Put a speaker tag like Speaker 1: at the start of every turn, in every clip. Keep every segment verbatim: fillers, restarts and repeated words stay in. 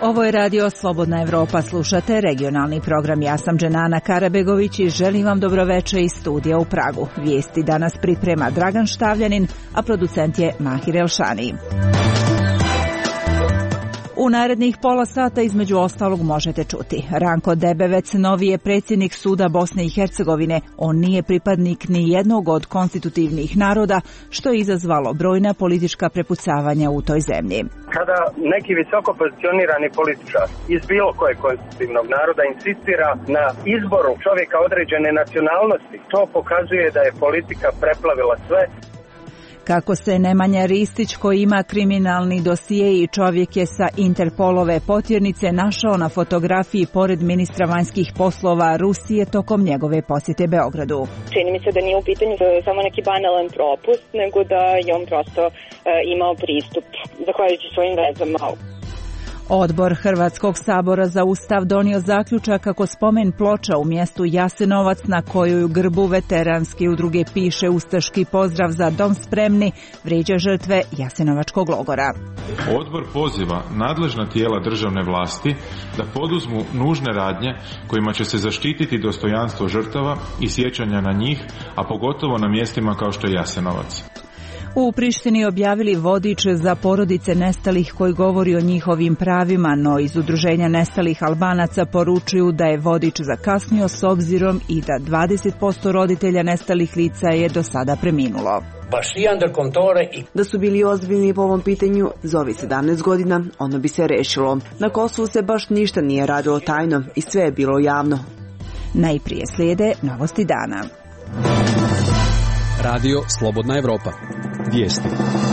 Speaker 1: Ovo je radio Slobodna Evropa, slušate regionalni program. Ja sam Dženana Karabegović i želim vam dobroveče iz studija u Pragu. Vijesti danas priprema Dragan Štavljanin, a producent je Mahir Elšani. U narednih pola sata između ostalog možete čuti. Ranko Debevec, novi je predsjednik suda Bosne i Hercegovine. On nije pripadnik ni jednog od konstitutivnih naroda, što je izazvalo brojna politička prepucavanja u toj zemlji.
Speaker 2: Kada neki visoko pozicionirani političar iz bilo kojeg konstitutivnog naroda insistira na izboru čovjeka određene nacionalnosti, to pokazuje da je politika preplavila sve.
Speaker 1: Kako se Nemanja Ristić, koji ima kriminalni dosije i čovjek je sa Interpolove potjernice, našao na fotografiji pored ministra vanjskih poslova Rusije tokom njegove posjete Beogradu.
Speaker 3: Čini mi se da nije u pitanju samo neki banalan propust, nego da je on prosto e, imao pristup zahvaljujući svojim vezama.
Speaker 1: Odbor Hrvatskog sabora za Ustav donio zaključak kako spomen ploča u mjestu Jasenovac, na kojoj u grbu veteranske udruge piše ustaški pozdrav za dom spremni, vrijeđa žrtve Jasenovačkog logora.
Speaker 4: Odbor poziva nadležna tijela državne vlasti da poduzmu nužne radnje kojima će se zaštititi dostojanstvo žrtava i sjećanja na njih, a pogotovo na mjestima kao što je Jasenovac.
Speaker 1: U Prištini objavili vodič za porodice nestalih koji govori o njihovim pravima, no iz udruženja nestalih Albanaca poručuju da je vodič zakasnio s obzirom i da dvadeset posto roditelja nestalih lica je do sada preminulo.
Speaker 5: Da su bili ozbiljni po ovom pitanju, za ovih sedamnaest godina ono bi se rešilo. Na Kosovu se baš ništa nije radilo tajno i sve je bilo javno.
Speaker 1: Najprije slijede novosti dana.
Speaker 6: Radio Slobodna Evropa. Vijesti.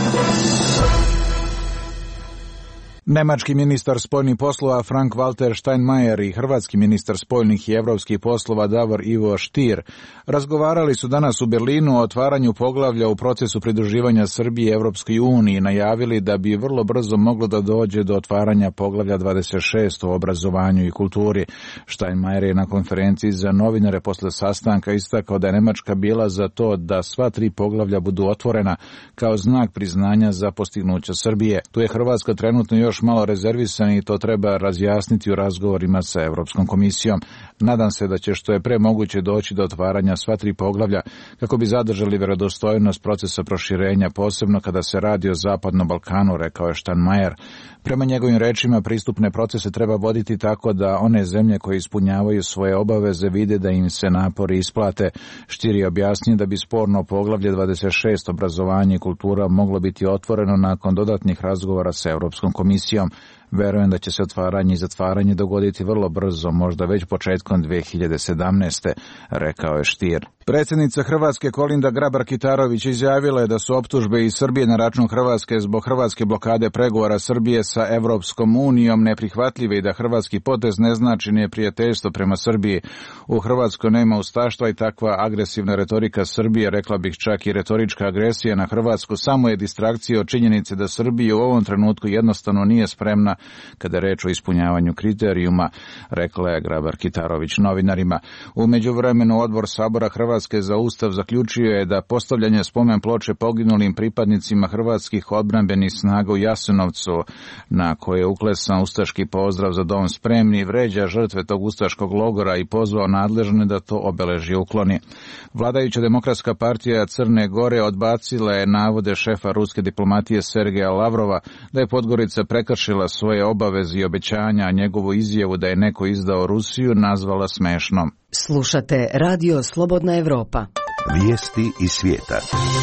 Speaker 7: Nemački ministar spoljnih poslova Frank-Walter Steinmeier i hrvatski ministar spoljnih i evropskih poslova Davor Ivo Stier razgovarali su danas u Berlinu o otvaranju poglavlja u procesu pridruživanja Srbije Evropskoj uniji i najavili da bi vrlo brzo moglo da dođe do otvaranja poglavlja dvadeset šest o obrazovanju i kulturi. Steinmeier je na konferenciji za novinare posle sastanka istakao da je Nemačka bila za to da sva tri poglavlja budu otvorena kao znak priznanja za postignuće Srbije. Tu je Hrvatska trenutno još malo rezervisan i to treba razjasniti u razgovorima sa Europskom komisijom. Nadam se da će što je pre moguće doći do otvaranja sva tri poglavlja kako bi zadržali vjerodostojnost procesa proširenja, posebno kada se radi o Zapadnom Balkanu, rekao je Steinmeier. Prema njegovim rečima, pristupne procese treba voditi tako da one zemlje koje ispunjavaju svoje obaveze vide da im se napori isplate. Stier je objasnio da bi sporno poglavlje dvadeset šest obrazovanje i kultura moglo biti otvoreno nakon dodatnih razgovora sa Europskom komisijom. Verujem da će se otvaranje i zatvaranje dogoditi vrlo brzo, možda već početkom dve hiljade sedamnaeste, rekao je Stier. Predsjednica Hrvatske Kolinda Grabar-Kitarović izjavila je da su optužbe iz Srbije na račun Hrvatske zbog hrvatske blokade pregovora Srbije sa Evropskom unijom neprihvatljive i da hrvatski potez ne znači neprijateljstvo prema Srbiji. U Hrvatskoj nema ustaštva i takva agresivna retorika Srbije, rekla bih čak i retorička agresija na Hrvatsku, samo je distrakcija od činjenice da Srbija u ovom trenutku jednostavno nije spremna kada je reč o ispunjavanju kriterijuma, rekla je Grabar-Kitarović novinarima. U međuvremenu Odbor Sabora Hrvatske za Ustav zaključio je da postavljanje spomen ploče poginulim pripadnicima hrvatskih odbrambenih snaga u Jasenovcu, na koje je uklesan ustaški pozdrav za dom spremni, vređa žrtve tog ustaškog logora i pozvao nadležne da to obeležje ukloni. Vladajuća Demokratska partija Crne Gore odbacila je navode šefa ruske diplomatije Sergeja Lavrova da je Podgorica prekršila svoje obaveze i obećanja, a njegovu izjavu da je neko izdao Rusiju nazvala smešnom.
Speaker 8: Slušate Radio Slobodna Evropa.
Speaker 9: Vijesti iz svijeta.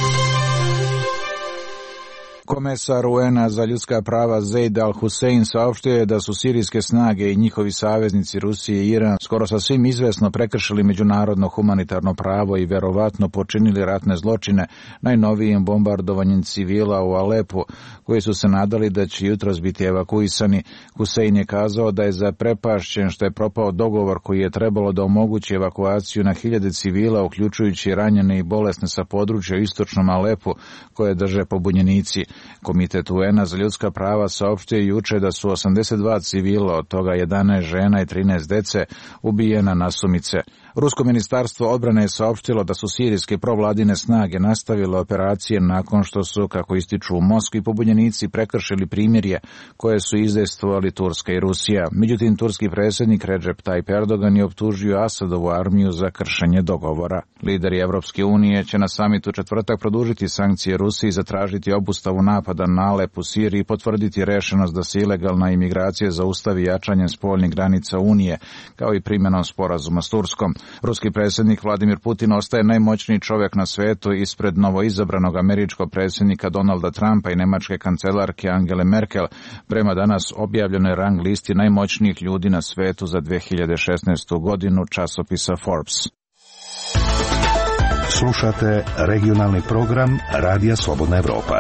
Speaker 7: Komesar U N-a za ljudska prava Zeid Al-Hussein saopštio je da su sirijske snage i njihovi saveznici Rusije i Iran skoro sasvim izvesno prekršili međunarodno humanitarno pravo i verovatno počinili ratne zločine najnovijim bombardovanjem civila u Alepu, koji su se nadali da će jutros biti evakuisani. Hussein je kazao da je zaprepašćen što je propao dogovor koji je trebalo da omogući evakuaciju na hiljade civila, uključujući ranjene i bolesne sa područja u istočnom Alepu koje drže pobunjenici. Komitet U N-a za ljudska prava saopštio juče da su osamdeset dva civila, od toga jedanaest žena i trinaest dece, ubijena nasumice. Rusko ministarstvo odbrane je saopštilo da su sirijske provladine snage nastavile operacije nakon što su, kako ističu u Moskvi, pobunjenici prekršili primirje koje su izdejstvovali Turska i Rusija. Međutim, turski predsjednik Recep Tayyip Erdogan je optužio Asadovu armiju za kršenje dogovora. Lideri Evropske unije će na samitu četvrtak produžiti sankcije Rusiji, zatražiti obustavu napada na Alep u Siriji i potvrditi rešenost da se ilegalna imigracija zaustavi jačanjem spoljnih granica Unije, kao i primjenom sporazuma s Turskom. Ruski predsjednik Vladimir Putin ostaje najmoćniji čovjek na svetu ispred novoizabranog američkog predsjednika Donalda Trumpa i nemačke kancelarke Angele Merkel prema danas objavljenoj rang listi najmoćnijih ljudi na svetu za dve hiljade šesnaestu godinu časopisa Forbes.
Speaker 9: Slušate regionalni program Radija Slobodna Evropa.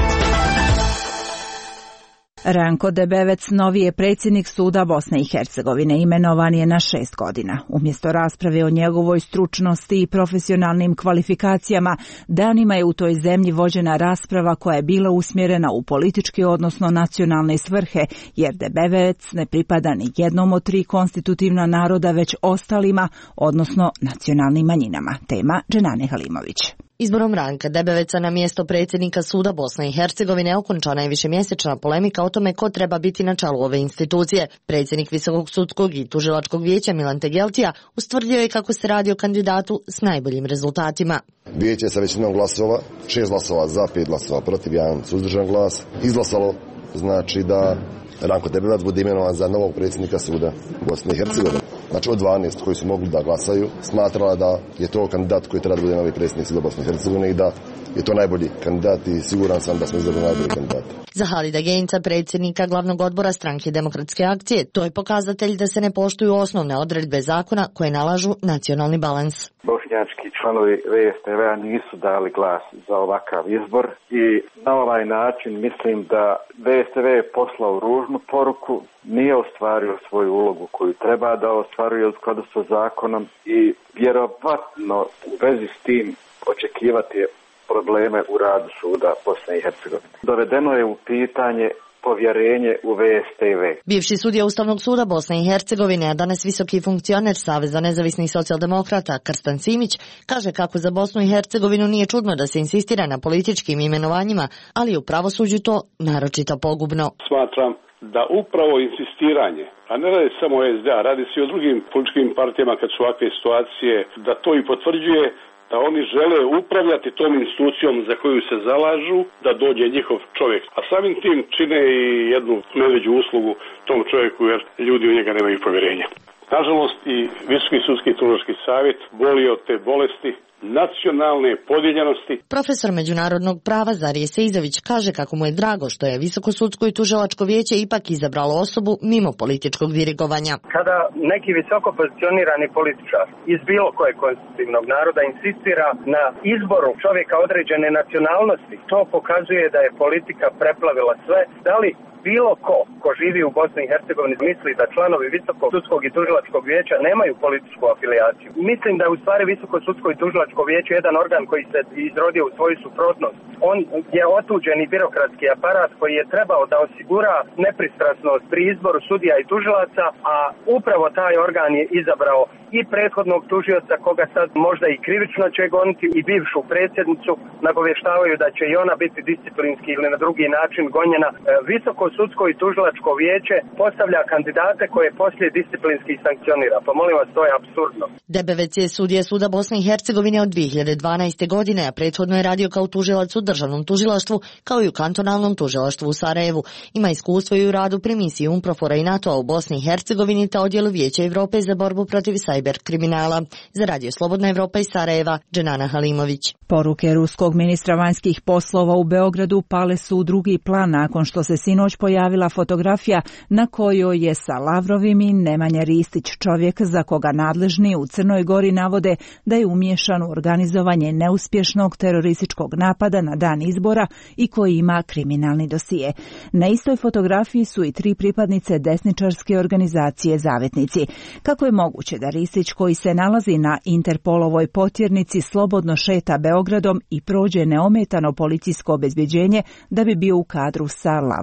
Speaker 1: Ranko Debevec, novi je predsjednik suda Bosne i Hercegovine, imenovan je na šest godina. Umjesto rasprave o njegovoj stručnosti i profesionalnim kvalifikacijama, danima je u toj zemlji vođena rasprava koja je bila usmjerena u političke, odnosno nacionalne svrhe, jer Debevec ne pripada ni jednom od tri konstitutivna naroda, već ostalima, odnosno nacionalnim manjinama. Tema Dženane Halimović.
Speaker 10: Izborom Ranka Debeveca na mjesto predsjednika suda Bosne i Hercegovine okončana je višemjesečna polemika o tome ko treba biti na čelu ove institucije. Predsjednik Visokog sudskog i tužilačkog vijeća Milan Tegeltija ustvrdio je kako se radi o kandidatu s najboljim rezultatima.
Speaker 11: Vijeće sa većinom glasova, šest glasova za, pet glasova protiv, jedan suzdržan glas, izglasalo znači da Ranko Debevac bude imenovan za novog predsjednika suda Bosne i Hercegovine. Znači od dvanaest koji su mogli da glasaju, smatrala da je to kandidat koji treba da bude novi predsjednik suda Bosne i Hercegovine i da je to najbolji kandidat i siguran sam da smo izabrali najbolji kandidat.
Speaker 10: Za Halida Genca, predsjednika glavnog odbora Stranke demokratske akcije, to je pokazatelj da se ne poštuju osnovne odredbe zakona koje nalažu nacionalni balans.
Speaker 12: Bošnjački članovi V S T V-a nisu dali glas za ovakav izbor i na ovaj način mislim da V S T V je poslao ružnu poruku, nije ostvario svoju ulogu koju treba da ostvaruje u skladu sa zakonom i vjerovatno u vezi s tim očekivati probleme u radu suda Bosne i Hercegovine. Dovedeno je u pitanje povjerenje u V S T V.
Speaker 10: Bivši sudija Ustavnog suda Bosne i Hercegovine, a danas visoki funkcioner Saveza nezavisnih socijaldemokrata Krstan Simić, kaže kako za Bosnu i Hercegovinu nije čudno da se insistira na političkim imenovanjima, ali u pravosuđu to naročito pogubno.
Speaker 13: Smatram da upravo insistiranje, a ne radi samo o S D A, radi se i o drugim političkim partijama kad su ovakve situacije, da to i potvrđuje da oni žele upravljati tom institucijom za koju se zalažu, da dođe njihov čovjek. A samim tim čine i jednu medveđu uslugu tom čovjeku jer ljudi u njega nemaju povjerenja. Nažalost i Visoki sudski tužilački savjet boli od te bolesti nacionalne podijeljenosti.
Speaker 10: Profesor međunarodnog prava Zarije Seizović kaže kako mu je drago što je Visoko sudsko i tužilačko vijeće ipak izabralo osobu mimo političkog dirigovanja.
Speaker 2: Kada neki visoko pozicionirani političar iz bilo kojeg konstitutivnog naroda insistira na izboru čovjeka određene nacionalnosti, to pokazuje da je politika preplavila sve. Da li bilo ko, ko živi u Bosni i Hercegovini misli da članovi Visokog sudskog i tužilačkog vijeća nemaju političku afilijaciju. Mislim da je u stvari Visoko sudsko i tužilačko vijeće jedan organ koji se izrodio u svoju suprotnost. On je otuđeni birokratski aparat koji je trebao da osigura nepristrasnost pri izboru sudija i tužilaca, a upravo taj organ je izabrao i prethodnog tužioca koga sad možda i krivično će goniti i bivšu predsjednicu, nagovještavaju da će i ona biti disciplinski ili na drugi način gonjena. Visoko sudsko i tužilačko vijeće postavlja kandidate koje poslije disciplinski sankcionira. Pa molim vas, to je apsurdno.
Speaker 10: Debevec je sudija suda Bosne i Hercegovine od dvije hiljade dvanaeste. godine, a prethodno je radio kao tužilac u državnom tužilaštvu, kao i u kantonalnom tužilaštvu u Sarajevu. Ima iskustvo i u radu pri misiji UNPROFOR-a i NATO-a u Bosni i Hercegovini te odjelu Vijeća Europe za borbu protiv sajber kriminala. Za Radio Slobodna Evropa iz Sarajeva, Dženana Halimović.
Speaker 1: Poruke ruskog ministra vanjskih poslova u Beogradu pale su u drugi plan nakon što se sinoć pojavila fotografija na kojoj je sa Lavrovim i Nemanja Ristić, čovjek za koga nadležni u Crnoj Gori navode da je umiješan u organizovanje neuspješnog terorističkog napada na dan izbora i koji ima kriminalni dosije. Na istoj fotografiji su i tri pripadnice desničarske organizacije Zavetnici. Kako je moguće da Ristić, koji se nalazi na Interpolovoj potjernici, slobodno šeta Beogradom i prođe neometano policijsko obezbjeđenje da bi bio u kadru sa Lavrovim?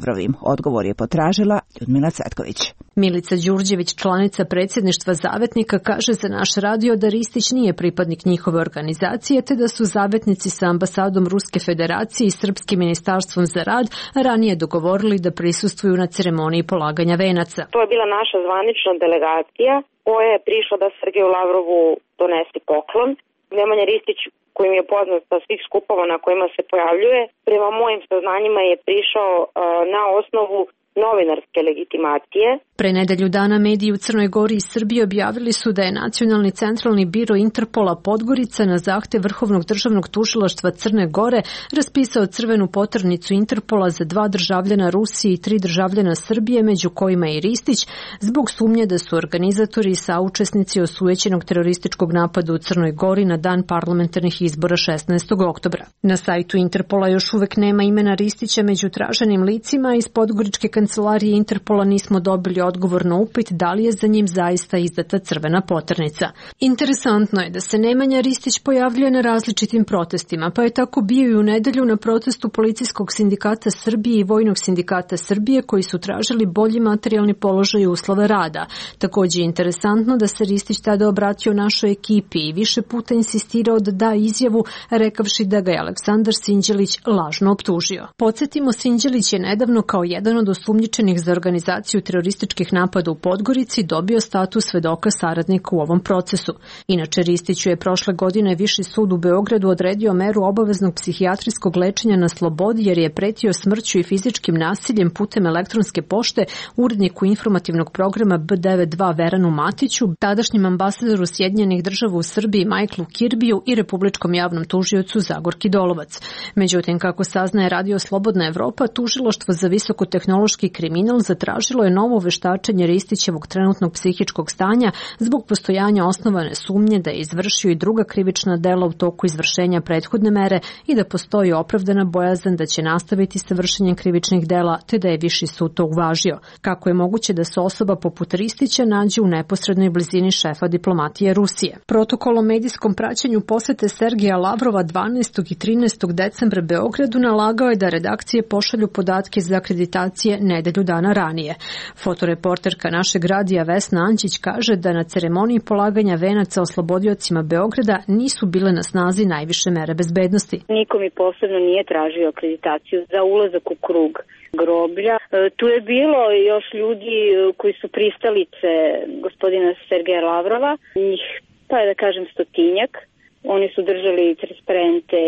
Speaker 1: Odgovor je potražila Ljudmila Cvetković.
Speaker 14: Milica Đurđević, članica predsjedništva Zavetnika, kaže za naš radio da Ristić nije pripadnik njihove organizacije, te da su zavetnici sa ambasadom Ruske federacije i Srpskim ministarstvom za rad ranije dogovorili da prisustvuju na ceremoniji polaganja venaca.
Speaker 3: To je bila naša zvanična delegacija koja je prišla da Sergeju Lavrovu donese poklon. Nemanja Ristić, kojim je poznat sa svih skupova na kojima se pojavljuje, prema mojim saznanjima je prišao uh, na osnovu novinarske legitimacije.
Speaker 14: Pre nedelju dana mediji u Crnoj Gori i Srbiji objavili su da je Nacionalni centralni biro Interpola Podgorica na zahtev Vrhovnog državnog tužilaštva Crne Gore raspisao crvenu poternicu Interpola za dva državljana Rusije i tri državljana Srbije, među kojima i Ristić, zbog sumnje da su organizatori i saučesnici osujećenog terorističkog napada u Crnoj Gori na dan parlamentarnih izbora šesnaestog oktobra. Na sajtu Interpola još uvek nema imena Ristića među traženim licima, iz podgoričke kancelarije Interpola nismo dobili odgovor na upit da li je za njim zaista izdata crvena poternica. Interesantno je da se Nemanja Ristić pojavljuje na različitim protestima, pa je tako bio i u nedelju na protestu Policijskog sindikata Srbije i Vojnog sindikata Srbije, koji su tražili bolji materijalni položaj i uslove rada. Također je interesantno da se Ristić tada obratio našoj ekipi i više puta insistirao da da izjavu, rekavši da ga je Aleksandar Sinđelić lažno optužio. Podsjetimo, Sinđelić je nedavno kao jedan od osumnjičenih za organizaciju terorističkih napada u Podgorici dobio status svedoka saradnika u ovom procesu. Inače, Ristiću je prošle godine Viši sud u Beogradu odredio meru obaveznog psihijatrijskog lečenja na slobodi, jer je pretio smrću i fizičkim nasiljem putem elektronske pošte uredniku informativnog programa B devedeset dva Veranu Matiću, tadašnjem ambasadoru Sjedinjenih država u Srbiji Michaelu Kirbiju i republičkom javnom tužiocu Zagorki Dolovac. Međutim, kako saznaje Radio Slobodna Evropa, tužilaštvo za visokotehnološki kriminal zatražilo je novo veštačenje Ristićevog trenutnog psihičkog stanja zbog postojanja osnovane sumnje da je izvršio i druga krivična dela u toku izvršenja prethodne mere i da postoji opravdana bojazan da će nastaviti sa vršenjem krivičnih dela, te da je Viši sud to uvažio. Kako je moguće da se osoba poput Ristića nađe u neposrednoj blizini šefa diplomatije Rusije? Protokol o medijskom praćenju posete Sergeja Lavrova dvanaestog i trinaestog decembra Beogradu nalagao je da redakcije pošalju podatke za akreditacije nedelju dana ranije. Fotoreporterka našeg radija Vesna Anđić kaže da na ceremoniji polaganja venaca oslobodiocima Beograda nisu bile na snazi najviše mere bezbednosti.
Speaker 3: Niko mi posebno nije tražio akreditaciju za ulazak u krug groblja. Tu je bilo još ljudi koji su pristalice gospodina Sergeja Lavrova, njih, pa da kažem, stotinjak. Oni su držali transparente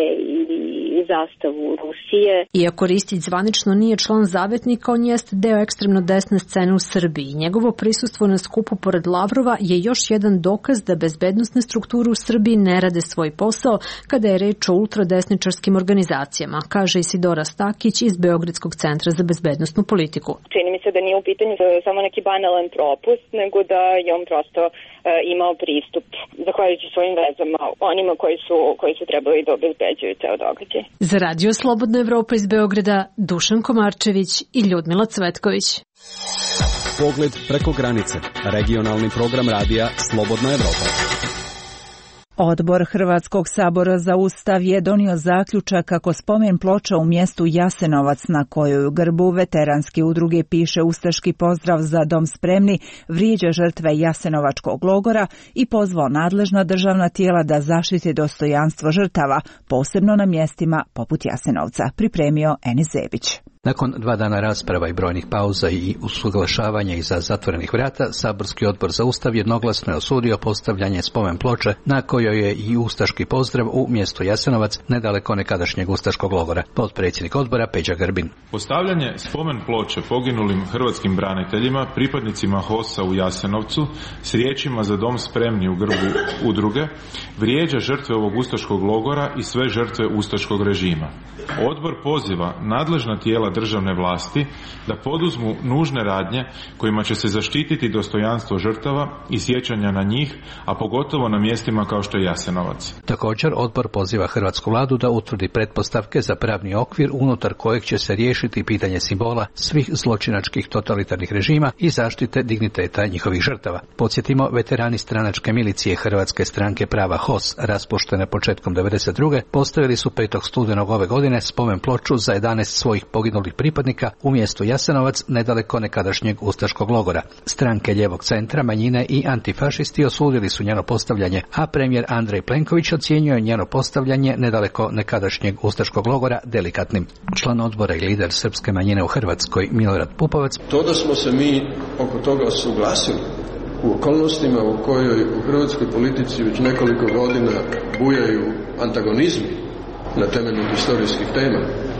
Speaker 3: i zastavu Rusije.
Speaker 14: Iako Ristić zvanično nije član Zavetnika, on jest deo ekstremno desne scene u Srbiji. Njegovo prisustvo na skupu pored Lavrova je još jedan dokaz da bezbednosne strukture u Srbiji ne rade svoj posao kada je reč o ultradesničarskim organizacijama, kaže Isidora Stakić iz Beogradskog centra za bezbednosnu politiku.
Speaker 3: Čini mi se da nije u pitanju samo neki banalan propust, nego da je on prosto e, imao pristup, zahvaljujući svojim vezama, onima koji su, koji su trebali da obezbeđuju ceo događaj.
Speaker 14: Za Radio Slobodna Evropa iz Beograda, Dušan Komarčević i Ljudmila Cvetković.
Speaker 6: Pogled preko granice. Regionalni program radija Slobodna Evropa.
Speaker 1: Odbor Hrvatskog sabora za Ustav je donio zaključak kako spomen ploča u mjestu Jasenovac, na kojoj u grbu veteranske udruge piše ustaški pozdrav za dom spremni, vrijeđa žrtve Jasenovačkog logora i pozvao nadležna državna tijela da zaštite dostojanstvo žrtava, posebno na mjestima poput Jasenovca, pripremio Enis Zebić.
Speaker 15: Nakon dva dana rasprava i brojnih pauza i usuglašavanja iza zatvorenih vrata, saborski odbor za Ustav jednoglasno je osudio postavljanje spomen ploče na kojoj je i ustaški pozdrav u mjestu Jasenovac, nedaleko nekadašnjeg ustaškog logora. Potpredsjednik odbora Peđa Grbin.
Speaker 4: Postavljanje spomen ploče poginulim hrvatskim braniteljima, pripadnicima HOS-a u Jasenovcu, s riječima za dom spremni u grbu udruge, vrijeđa žrtve ovog ustaškog logora i sve žrtve ustaškog režima. Odbor poziva nadležna tijela državne vlasti da poduzmu nužne radnje kojima će se zaštititi dostojanstvo žrtava i sjećanja na njih, a pogotovo na mjestima kao što je Jasenovac.
Speaker 15: Također, odbor poziva hrvatsku vladu da utvrdi pretpostavke za pravni okvir unutar kojeg će se riješiti pitanje simbola svih zločinačkih totalitarnih režima i zaštite digniteta njihovih žrtava. Podsjetimo, veterani stranačke milicije Hrvatske stranke prava HOS, raspuštene početkom devedeset druge, postavili su petog studenog ove godine spomen ploču za jedanaest svojih poginulih poginulih pripadnika u mjestu Jasenovac nedaleko nekadašnjeg ustaškog logora. Stranke ljevog centra, manjine i antifašisti osudili su njeno postavljanje, a premijer Andrej Plenković ocijenio je njeno postavljanje nedaleko nekadašnjeg ustaškog logora delikatnim. Član odbora i lider srpske manjine u Hrvatskoj Milorad Pupovac:
Speaker 16: To da smo se mi oko toga suglasili u okolnostima u kojoj u hrvatskoj politici već nekoliko godina bujaju antagonizmi na temelju historijskih tema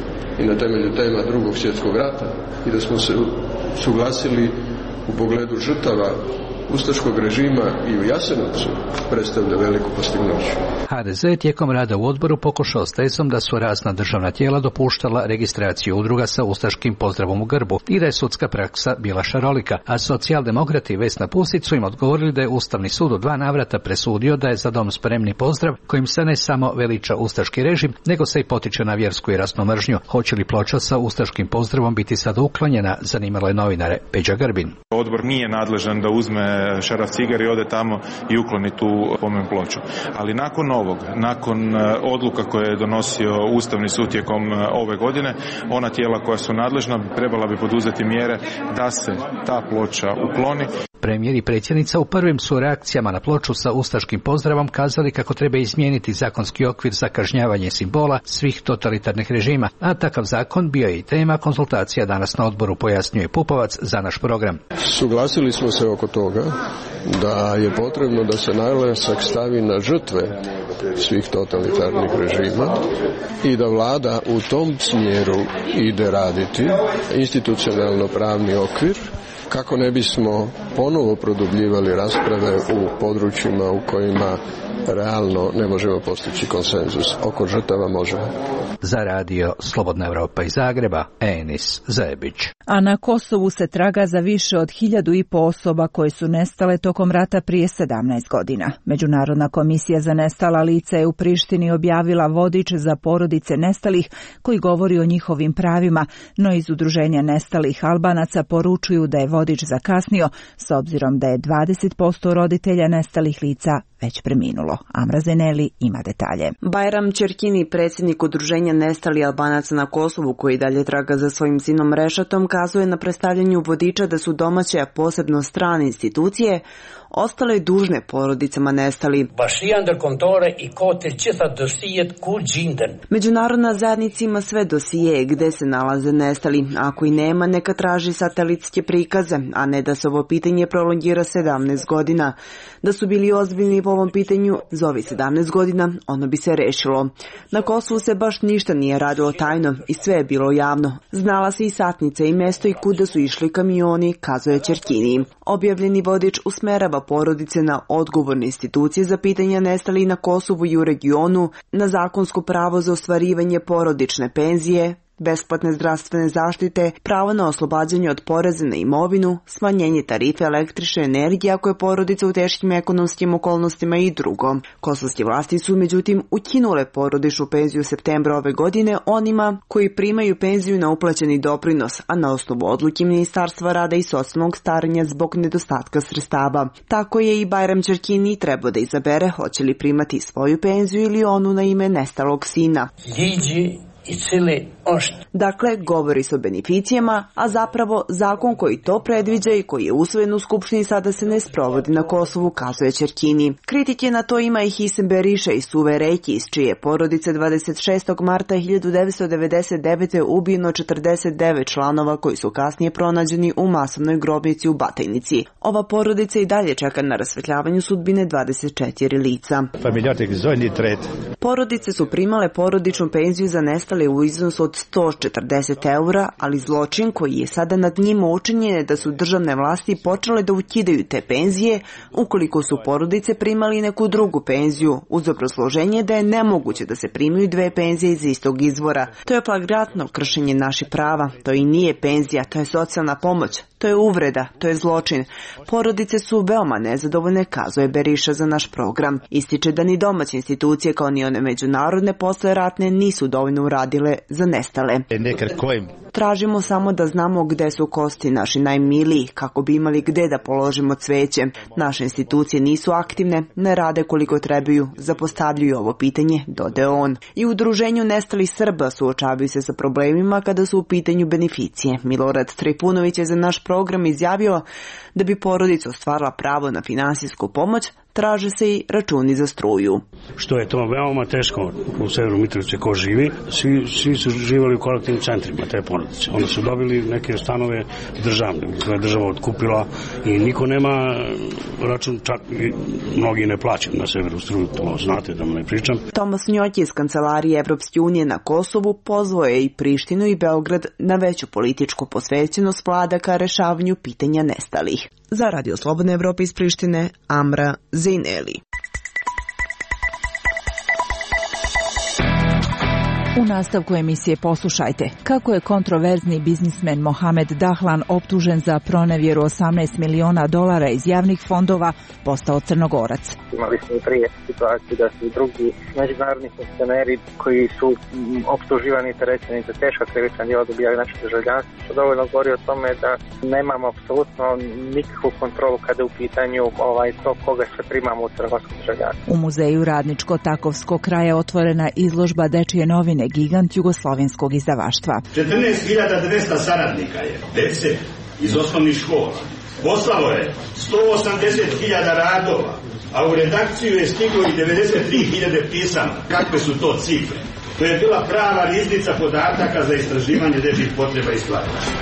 Speaker 16: i na temelju tema Drugog svjetskog rata i da smo se suglasili u pogledu žrtava ustaškog režima i u Jasenovcu, predstavlja veliku postignuću.
Speaker 15: ha de ze tijekom rada u odboru pokušao s tezom da su razna državna tijela dopuštala registraciju udruga sa ustaškim pozdravom u grbu i da je sudska praksa bila šarolika, a socijaldemokrati Vesna Pusić su im odgovorili da je Ustavni sud u dva navrata presudio da je Za dom spremni pozdrav kojim se ne samo veliča ustaški režim, nego se i potiče na vjersku i rasnu mržnju. Hoće li ploča sa ustaškim pozdravom biti sada uklonjena, zanimalo je novinare. Peđa Grbin:
Speaker 4: Odbor nije nadležan da uzme šaraf cigar i ode tamo i ukloni tu spomen ploču. Ali nakon ovog, nakon odluka koje je donosio Ustavni sud tijekom ove godine, ona tijela koja su nadležna trebala bi poduzeti mjere da se ta ploča ukloni.
Speaker 15: Premijer i predsjednica u prvim su reakcijama na ploču sa ustaškim pozdravom kazali kako treba izmijeniti zakonski okvir za kažnjavanje simbola svih totalitarnih režima, a takav zakon bio je i tema konsultacija danas na odboru, pojasnjuje Pupovac za naš program.
Speaker 16: Suglasili smo se oko toga da je potrebno da se naglasak stavi na žrtve svih totalitarnih režima i da vlada u tom smjeru ide raditi institucionalno pravni okvir kako ne bismo ponovo produbljivali rasprave u područjima u kojima realno ne možemo postići konsenzus. Oko žrtava možemo.
Speaker 15: Za radio Slobodna Evropa iz Zagreba, Enis Zebić.
Speaker 1: A na Kosovu se traga za više od hiljadu i po osoba koje su nestale tokom rata prije sedamnaest godina. Međunarodna komisija za nestala lica je u Prištini objavila vodič za porodice nestalih koji govori o njihovim pravima, no iz Udruženja nestalih Albanaca poručuju da je vodič zakasnio s obzirom da je dvadeset posto roditelja nestalih lica već preminulo. Amra Zeneli ima detalje.
Speaker 5: Bajram Čerkini, predsjednik Udruženja nestalih Albanaca na Kosovu, koji dalje traga za svojim sinom Rešatom, kazuje na predstavljanju vodiča da su domaće, a posebno strane institucije, ostale dužne porodicama nestali. Međunarodna zajednica ima sve dosije gde se nalaze nestali. Ako i nema, neka traži satelitske prikaze, a ne da se ovo pitanje prolongira sedamnaest godina. Da su bili ozbiljni po ovom pitanju, za ovih sedamnaest godina, ono bi se rešilo. Na Kosovu se baš ništa nije radilo tajno i sve je bilo javno. Znala se i satnica i mesto i kuda su išli kamioni, kazuje Čerkini. Objavljeni vodič usmerava porodice na odgovorne institucije za pitanja nestalih na Kosovu i u regionu, na zakonsko pravo za ostvarivanje porodične penzije, besplatne zdravstvene zaštite, pravo na oslobađanje od poreza na imovinu, smanjenje tarife električne energije ako je porodica u teškim ekonomskim okolnostima i drugo. Kosovske vlasti su međutim ukinule porodičnu penziju u septembru ove godine onima koji primaju penziju na uplaćeni doprinos, a na osnovu odluke Ministarstva rada i socijalnog staranja zbog nedostatka sredstava. Tako je i Bajram Čerkini trebao da izabere hoće li primati svoju penziju ili onu na ime nestalog sina. Liđi. Dakle, govori se o beneficijama, a zapravo zakon koji to predviđa i koji je usvojen u Skupštini sada se ne sprovodi na Kosovu, kazuje Čerkini. Kritike na to ima i Hisem Beriša iz Suve Reki, iz čije porodice dvadeset šestog marta hiljadu devetsto devedeset devete ubijeno četrdeset devet članova koji su kasnije pronađeni u masovnoj grobnici u Batajnici. Ova porodica i dalje čeka na rasvetljavanju sudbine dvadeset četiri lica. Porodice su primale porodičnu penziju za nestale u iznosu od sto četrdeset eura, ali zločin koji je sada nad njima učinjen je da su državne vlasti počele da ukidaju te penzije ukoliko su porodice primali neku drugu penziju, uz obrazloženje da je nemoguće da se primaju dve penzije iz istog izvora. To je flagrantno kršenje naših prava. To i nije penzija, to je socijalna pomoć. To je uvreda, to je zločin. Porodice su veoma nezadovoljne, kazuje Beriša za naš program. Ističe da ni domaće institucije kao ni one međunarodne posle ratne nisu dovoljno uradile radile za nestale. Tražimo samo da znamo gde su kosti naši najmiliji, kako bi imali gde da položimo cveće. Naše institucije nisu aktivne, ne rade koliko trebaju, zapostavljaju ovo pitanje, dodao on. I u udruženju nestalih Srba suočavaju se sa problemima kada su u pitanju beneficije. Milorad Tripunović je za naš program izjavio da bi porodica ostvarila pravo na finansijsku pomoć, traže se i računi za struju.
Speaker 17: Što je to veoma teško u Severu Mitrovice ko živi, svi, svi su živjeli u kolektivnim centrima te porodice. Onda su dobili neke stanove državne, koje je država otkupila i niko nema račun, čak i mnogi ne plaćaju na Severu struju, to znate da mu ne pričam.
Speaker 5: Tomas Njoć iz Kancelarije Evropske unije na Kosovu pozvao je i Prištinu i Beograd na veću političku posvećenost vlada ka rešavanju pitanja nestalih. Za Radio Slobodne Evrope iz Prištine, Amra Zejneli.
Speaker 1: U nastavku emisije poslušajte kako je kontroverzni biznismen Mohamed Dahlan optužen za pronevjeru osamnaest miliona dolara iz javnih fondova postao Crnogorac.
Speaker 18: Imali smo i prije situaciju da su i drugi međunarodni funkcioneri koji su optuživani i terećeni za teška krivična djela dobijali naše državljanstvo, što dovoljno govori o tome da nemamo apsolutno nikakvu kontrolu kada je u pitanju ovaj, to koga sve primamo u crnogorsko državljanstvo.
Speaker 1: U muzeju Radničko-Takovskog kraja otvorena izložba Dečije novine Gigant jugoslovenskog izdavaštva.
Speaker 19: četrnaest hiljada dvesta saradnika je, dece iz osnovnih škola. Poslalo je sto osamdeset hiljada radova, a u redakciju je stiglo i devedeset tri hiljade pisama. Kakve su to cifre? To je bila prava riznica podataka za istraživanje dečjih potreba i stvarnosti.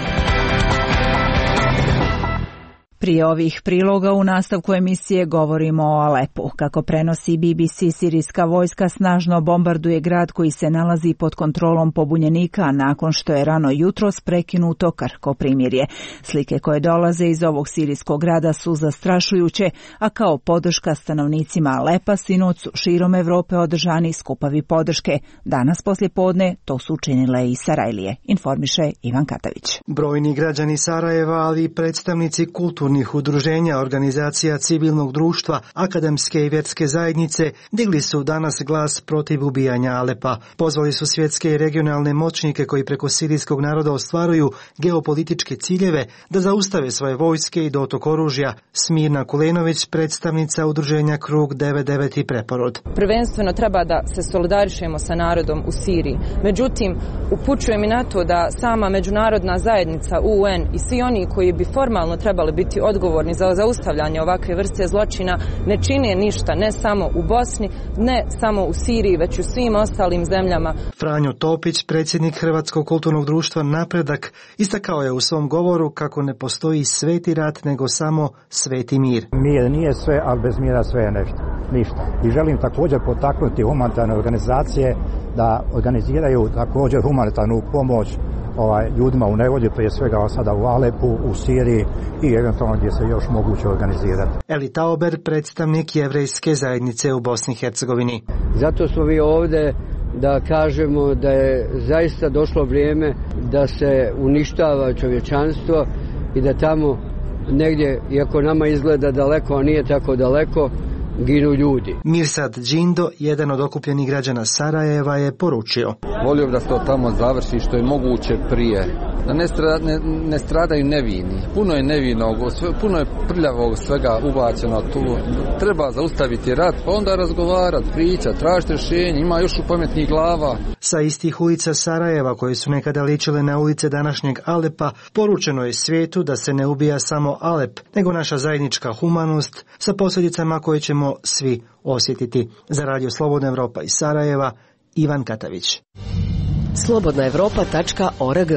Speaker 1: Prije ovih priloga u nastavku emisije govorimo o Alepu. Kako prenosi B B C, sirijska vojska snažno bombarduje grad koji se nalazi pod kontrolom pobunjenika nakon što je rano jutros prekinuto krhko primirje. Slike koje dolaze iz ovog sirijskog grada su zastrašujuće, a kao podrška stanovnicima Alepa sinoć su širom Evrope održani skupovi podrške. Danas poslijepodne to su učinile i Sarajlije, informiše Ivan Katavić.
Speaker 20: Brojni građani Sarajeva, ali i predstavnici kulturnih udruženja, organizacija civilnog društva, akademske i vjerske zajednice digli su danas glas protiv ubijanja Alepa. Pozvali su svjetske i regionalne moćnike koji preko sirijskog naroda ostvaruju geopolitičke ciljeve da zaustave svoje vojske i dotok oružja. Smirna Kulenović, predstavnica udruženja Krug devedeset devet i Preporod.
Speaker 21: Prvenstveno treba da se solidarišemo sa narodom u Siriji. Međutim, upućujem i na to da sama međunarodna zajednica U N i svi oni koji bi formalno trebali biti odgovorni za zaustavljanje ovakve vrste zločina ne čine ništa, ne samo u Bosni, ne samo u Siriji, već u svim ostalim zemljama.
Speaker 20: Franjo Topić, predsjednik Hrvatskog kulturnog društva Napredak, istakao je u svom govoru kako ne postoji sveti rat, nego samo sveti mir.
Speaker 22: Mir nije sve, ali bez mira sve je nešto. Ništa. I želim također potaknuti humanitarne organizacije da organiziraju također humanitarnu pomoć ovaj, ljudima u nevolji, prije svega sada u Alepu, u Siriji i eventualno gdje se još moguće organizirati.
Speaker 20: Eli Tauber, predstavnik jevrejske zajednice u Bosni i Hercegovini.
Speaker 23: Zato smo mi ovdje da kažemo da je zaista došlo vrijeme da se uništava čovječanstvo i da tamo negdje, iako nama izgleda daleko, a nije tako daleko, ginu ljudi.
Speaker 20: Mirsad Džindo, jedan od okupljenih građana Sarajeva, je poručio:
Speaker 24: volio bi da se to tamo završi što je moguće prije. Da ne, stra, ne, ne stradaju nevini. Puno je nevinog, sve, puno je prljavog svega ubačeno tu. Treba zaustaviti rat, pa onda razgovarati, pričati, tražiti rješenje. Ima još u pametnih glava.
Speaker 20: Sa istih ulica Sarajeva, koje su nekada ličile na ulice današnjeg Alepa, poručeno je svijetu da se ne ubija samo Alep, nego naša zajednička humanost sa posljedicama koje ćemo svi osjetiti. Za Radio Slobodna Evropa iz Sarajeva, Ivan Katavić.
Speaker 8: slobodna evropa tačka org.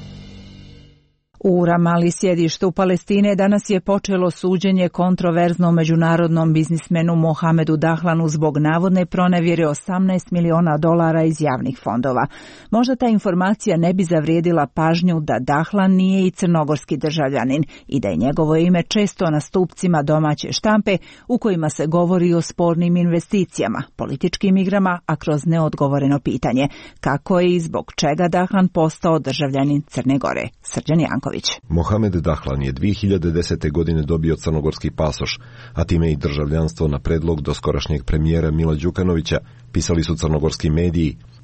Speaker 1: U Ramali, sjedištu Palestine, danas je počelo suđenje kontroverznom međunarodnom biznismenu Mohamedu Dahlanu zbog navodne pronevjere osamnaest miliona dolara iz javnih fondova. Možda ta informacija ne bi zavrijedila pažnju da Dahlan nije i crnogorski državljanin i da je njegovo ime često na stupcima domaće štampe u kojima se govori o spornim investicijama, političkim igrama, a kroz neodgovoreno pitanje kako je i zbog čega Dahlan postao državljanin Crne Gore. Srđan Janković.
Speaker 25: Mohamed Dahlan je dvije hiljade desete. godine dobio crnogorski pasoš, a time i državljanstvo na predlog doskorašnjeg premijera Mila Đukanovića, pisali su crnogorski mediji.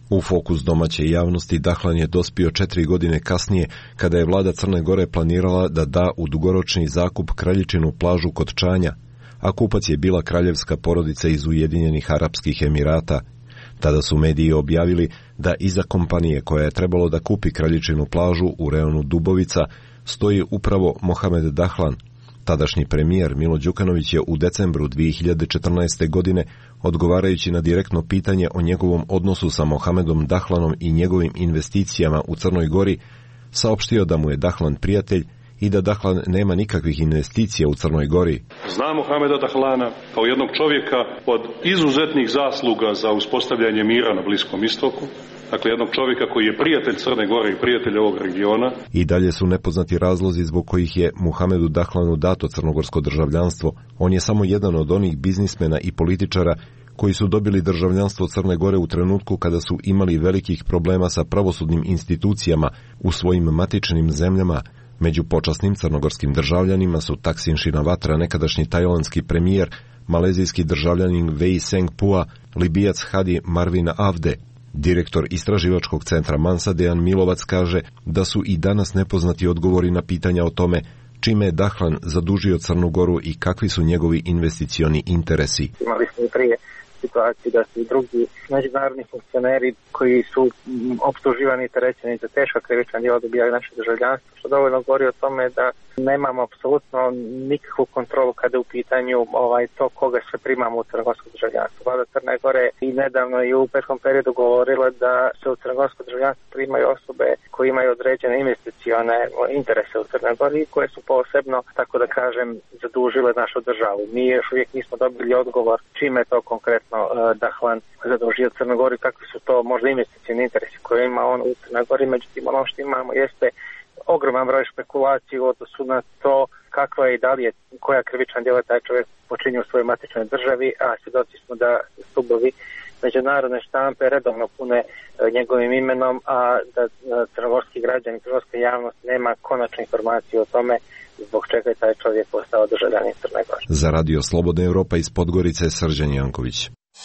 Speaker 25: U fokus domaće javnosti Dahlan je dospio četiri godine kasnije, kada je vlada Crne Gore planirala da da u dugoročni zakup Kraljičinu plažu kod Čanja, a kupac je bila kraljevska porodica iz Ujedinjenih Arapskih Emirata. Tada su mediji objavili da iza kompanije koja je trebalo da kupi Kraljičinu plažu u reonu Dubovica stoji upravo Mohamed Dahlan. Tadašnji premijer Milo Đukanović je u decembru dvije hiljade četrnaeste. godine, odgovarajući na direktno pitanje o njegovom odnosu sa Mohamedom Dahlanom i njegovim investicijama u Crnoj Gori, saopštio da mu je Dahlan prijatelj i da Dahlan nema nikakvih investicija u Crnoj Gori.
Speaker 7: Znam Mohameda Dahlana kao jednog čovjeka od izuzetnih zasluga za uspostavljanje mira na Bliskom istoku, dakle jednog čovjeka koji je prijatelj Crne Gore i prijatelj ovog regiona.
Speaker 25: I dalje su nepoznati razlozi zbog kojih je Mohamedu Dahlanu dato crnogorsko državljanstvo. On je samo jedan od onih biznismena i političara koji su dobili državljanstvo Crne Gore u trenutku kada su imali velikih problema sa pravosudnim institucijama u svojim matičnim zemljama. Među počasnim crnogorskim državljanima su Taksin Shinawatra, nekadašnji tajlandski premijer, malezijski državljanin Wei Seng-pua, Libijac Hadi Marvin Avde. Direktor istraživačkog centra Mansa Dejan Milovac kaže da su i danas nepoznati odgovori na pitanja o tome čime je Dahlan zadužio Crnu Goru i kakvi su njegovi investicioni interesi.
Speaker 18: Imali smo i prije situaciju da su i drugi međunarodni funkcioneri koji su optuživani i terećeni za teška krivična djela dobijaju naše državljanstvo, što dovoljno govori o tome da nemamo apsolutno nikakvu kontrolu kada je u pitanju ovaj, to koga sve primamo u crnogorsko državljanstvo. Vlada Crne Gore i nedavno i u prethodnom periodu govorila da se u crnogorsko državljanstvo primaju osobe koji imaju određene investicione interese u Crnoj Gori koje su posebno, tako da kažem, zadužile našu državu. Mi još uvijek nismo dobili odgovor čime je to konkretno uh, Dahlan zadužio Crnoj Gori, kakvi su to možda investicioni interesi koje ima on u Crnoj Gori. Međutim, ono što imamo jeste ogroman broj špekulacije u odnosu na to kakva je i da li je koja krivična djela taj čovjek počinio u svojoj matičnoj državi, a svjedoci smo da stubovi međunarodne štampe redovno pune njegovim imenom, a da crnogorski građani, crnogorska javnost nema konačne informacije o tome zbog čega je taj čovjek postao državljanin Crne Gore.
Speaker 25: Za Radio Slobodna Evropa iz Podgorice, Srđan Janković.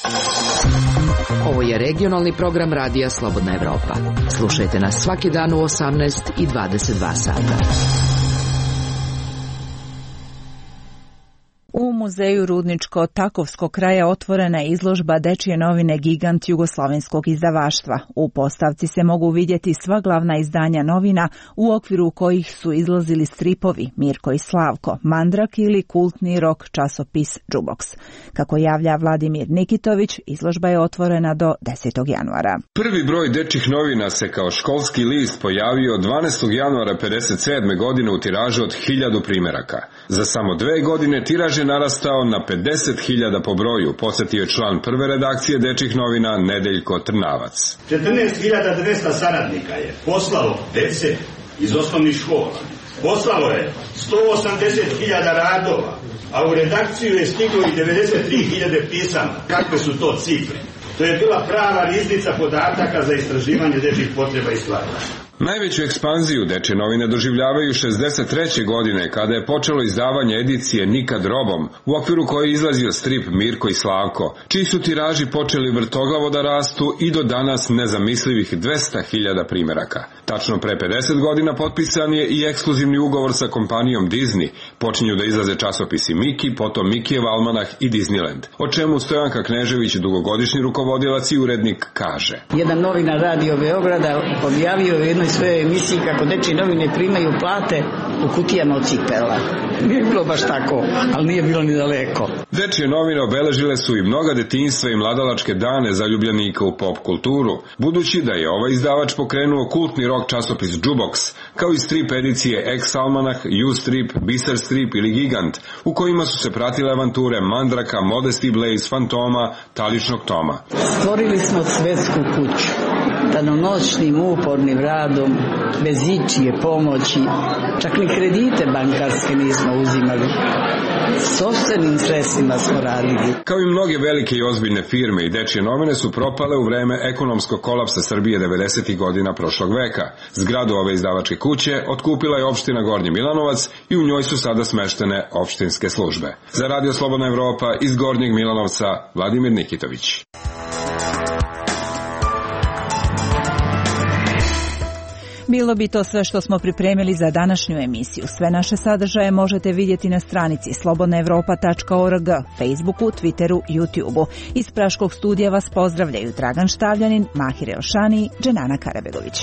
Speaker 9: Ovo je regionalni program Radija Slobodna Evropa. Slušajte nas svaki dan u osamnaest i dvadeset dva sata.
Speaker 1: U muzeju Rudničko-Takovskog kraja otvorena je izložba Dečije novine Gigant jugoslovenskog izdavaštva. U postavci se mogu vidjeti sva glavna izdanja novina u okviru kojih su izlazili stripovi Mirko i Slavko, Mandrak ili kultni rok časopis Džuboks. Kako javlja Vladimir Nikitović, izložba je otvorena do desetog januara.
Speaker 11: Prvi broj dečjih novina se kao školski list pojavio dvanaestog januara pedeset sedme. godine u tiražu od hiljadu primjeraka. Za samo dve godine tiraž je narastao na pedeset hiljada po broju, podsjetio je član prve redakcije dečjih novina Nedeljko Trnavac.
Speaker 19: četrnaest hiljada dvesta saradnika je poslalo dece iz osnovnih škola. Poslalo je sto osamdeset hiljada radova, a u redakciju je stiglo i devedeset tri hiljade pisama. Kakve su to cifre? To je bila prava riznica podataka za istraživanje dečjih potreba i stvari.
Speaker 11: Najveću ekspanziju dečje novine doživljavaju šezdeset treće. godine, kada je počelo izdavanje edicije Nikad robom, u okviru koje je izlazio strip Mirko i Slavko, čiji su tiraži počeli vrtoglavo da rastu i do danas nezamislivih dvesta hiljada primjeraka. Tačno pre pedeset godina potpisan je i ekskluzivni ugovor sa kompanijom Disney. Počinju da izlaze časopisi Miki, potom Mikijev almanah i Disneyland, o čemu Stojanka Knežević, dugogodišnji rukovodilac i urednik, kaže.
Speaker 12: Jedan novinar Radio Beograda objavio u jednoj svojoj emisiji kako dečje novine primaju plate u kutijama od cipela. Nije bilo baš tako, ali nije bilo ni daleko.
Speaker 11: Dečje novine obeležile su i mnoga detinjstva i mladalačke dane zaljubljenika u pop kulturu, budući da je ovaj izdavač pokrenuo kultni rok časopis Džuboks, kao i strip edicije X-almanah, U-strip, Biser strip ili Gigant, u kojima su se pratile avanture Mandraka, Modesty Blaze, Fantoma, Taličnog Toma.
Speaker 12: Stvorili smo svetsku kuću, danonoćnim upornim radom, bez ičije pomoći, čak ni kredite bankarske nismo uzimali. Sopstvenim sredstvima smo radili.
Speaker 11: Kao i mnoge velike i ozbiljne firme i dečje novine su propale u vreme ekonomskog kolapsa Srbije devedesetih godina prošlog veka. Zgradu ove izdavačke kuće otkupila je opština Gornji Milanovac i u njoj su sada smeštene opštinske službe. Za Radio Slobodna Evropa iz Gornjeg Milanovca, Vladimir Nikitović.
Speaker 1: Bilo bi to sve što smo pripremili za današnju emisiju. Sve naše sadržaje možete vidjeti na stranici slobodna evropa tačka org, Facebooku, Twitteru, YouTubeu. Iz Praškog studija vas pozdravljaju Dragan Štavljanin, Mahir Elšani, Dženana Karabegović.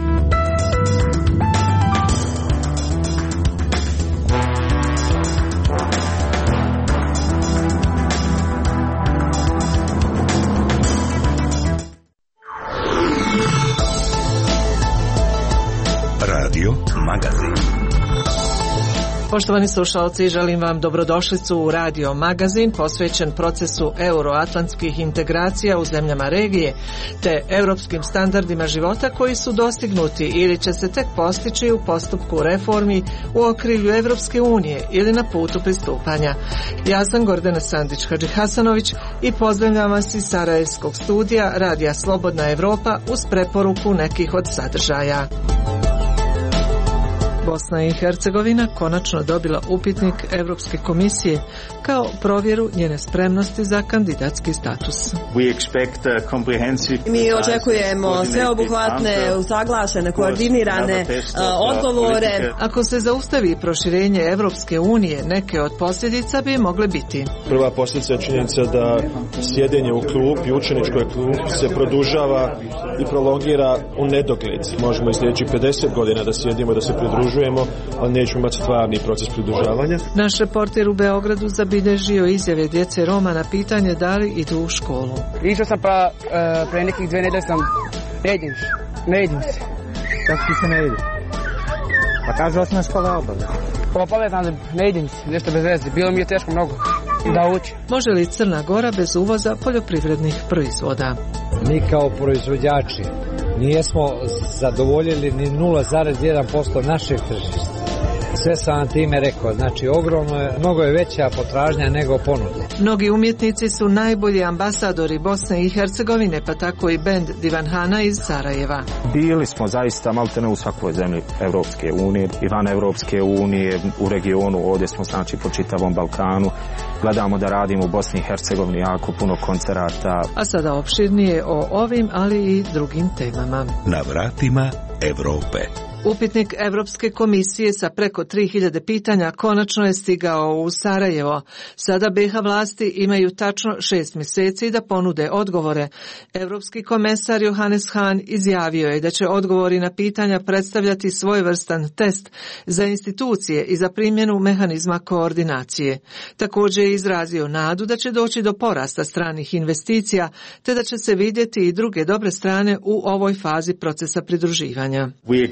Speaker 2: Radio Magazin.
Speaker 3: Poštovani slušalci, želim vam dobrodošlicu u Radio Magazin posvećen procesu euroatlantskih integracija u zemljama regije te europskim standardima života koji su dostignuti ili će se tek postići u postupku reformi u okrilju Evropske unije ili na putu pristupanja. Ja sam Gordana Sandić-Hadžihasanović i pozdravljam vas iz Sarajevskog studija Radija Slobodna Evropa uz preporuku nekih od sadržaja. Bosna i Hercegovina konačno dobila upitnik Evropske komisije kao provjeru njene spremnosti za kandidatski status.
Speaker 10: Mi očekujemo sveobuhvatne, usaglašene, koordinirane odgovore.
Speaker 3: Ako se zaustavi proširenje Evropske unije, neke od posljedica bi mogle biti.
Speaker 13: Prva posljedica je činjenica da sjedenje u klupi, učeničkoj klupi se produžava i prolongira u nedogled. Možemo i sljedećih pedeset godina da sjedimo, da se pridružujemo, ali nećemo imati stvarni proces pridružavanja.
Speaker 3: Naš reporter u Beogradu zabilježio izjave djece Roma na pitanje da li idu u školu.
Speaker 14: Išao sam pa uh, pre nekih dve nedelje sam ne idem, ne idem se.
Speaker 26: Kako ti se ne ide? Pa kaže osnovna škola obavlja.
Speaker 14: Pa obavezno, ali ne idem se, nešto bez veze. Bilo mi je teško mnogo da uči.
Speaker 3: Može li Crna Gora bez uvoza poljoprivrednih proizvoda?
Speaker 26: Mi kao proizvođači nijesmo zadovoljili ni nula zarez jedan posto našeg tržišta. Sve sam vam time rekao, znači ogromno je, mnogo je veća potražnja nego ponuda.
Speaker 3: Mnogi umjetnici su najbolji ambasadori Bosne i Hercegovine, pa tako i bend Divanhana iz Sarajeva.
Speaker 27: Bili smo zaista maltene u svakoj zemlji Evropske unije i van Evropske unije, u regionu, ovdje smo znači po čitavom Balkanu. Gledamo da radimo u Bosni i Hercegovini jako puno koncerata.
Speaker 3: A sada opširnije o ovim, ali i drugim temama.
Speaker 2: Na vratima Evrope.
Speaker 3: Upitnik Evropske komisije sa preko tri hiljade pitanja konačno je stigao u Sarajevo. Sada be ha vlasti imaju tačno šest mjeseci da ponude odgovore. Evropski komesar Johannes Hahn izjavio je da će odgovori na pitanja predstavljati svojevrstan test za institucije i za primjenu mehanizma koordinacije. Također je izrazio nadu da će doći do porasta stranih investicija, te da će se vidjeti i druge dobre strane u ovoj fazi procesa pridruživanja.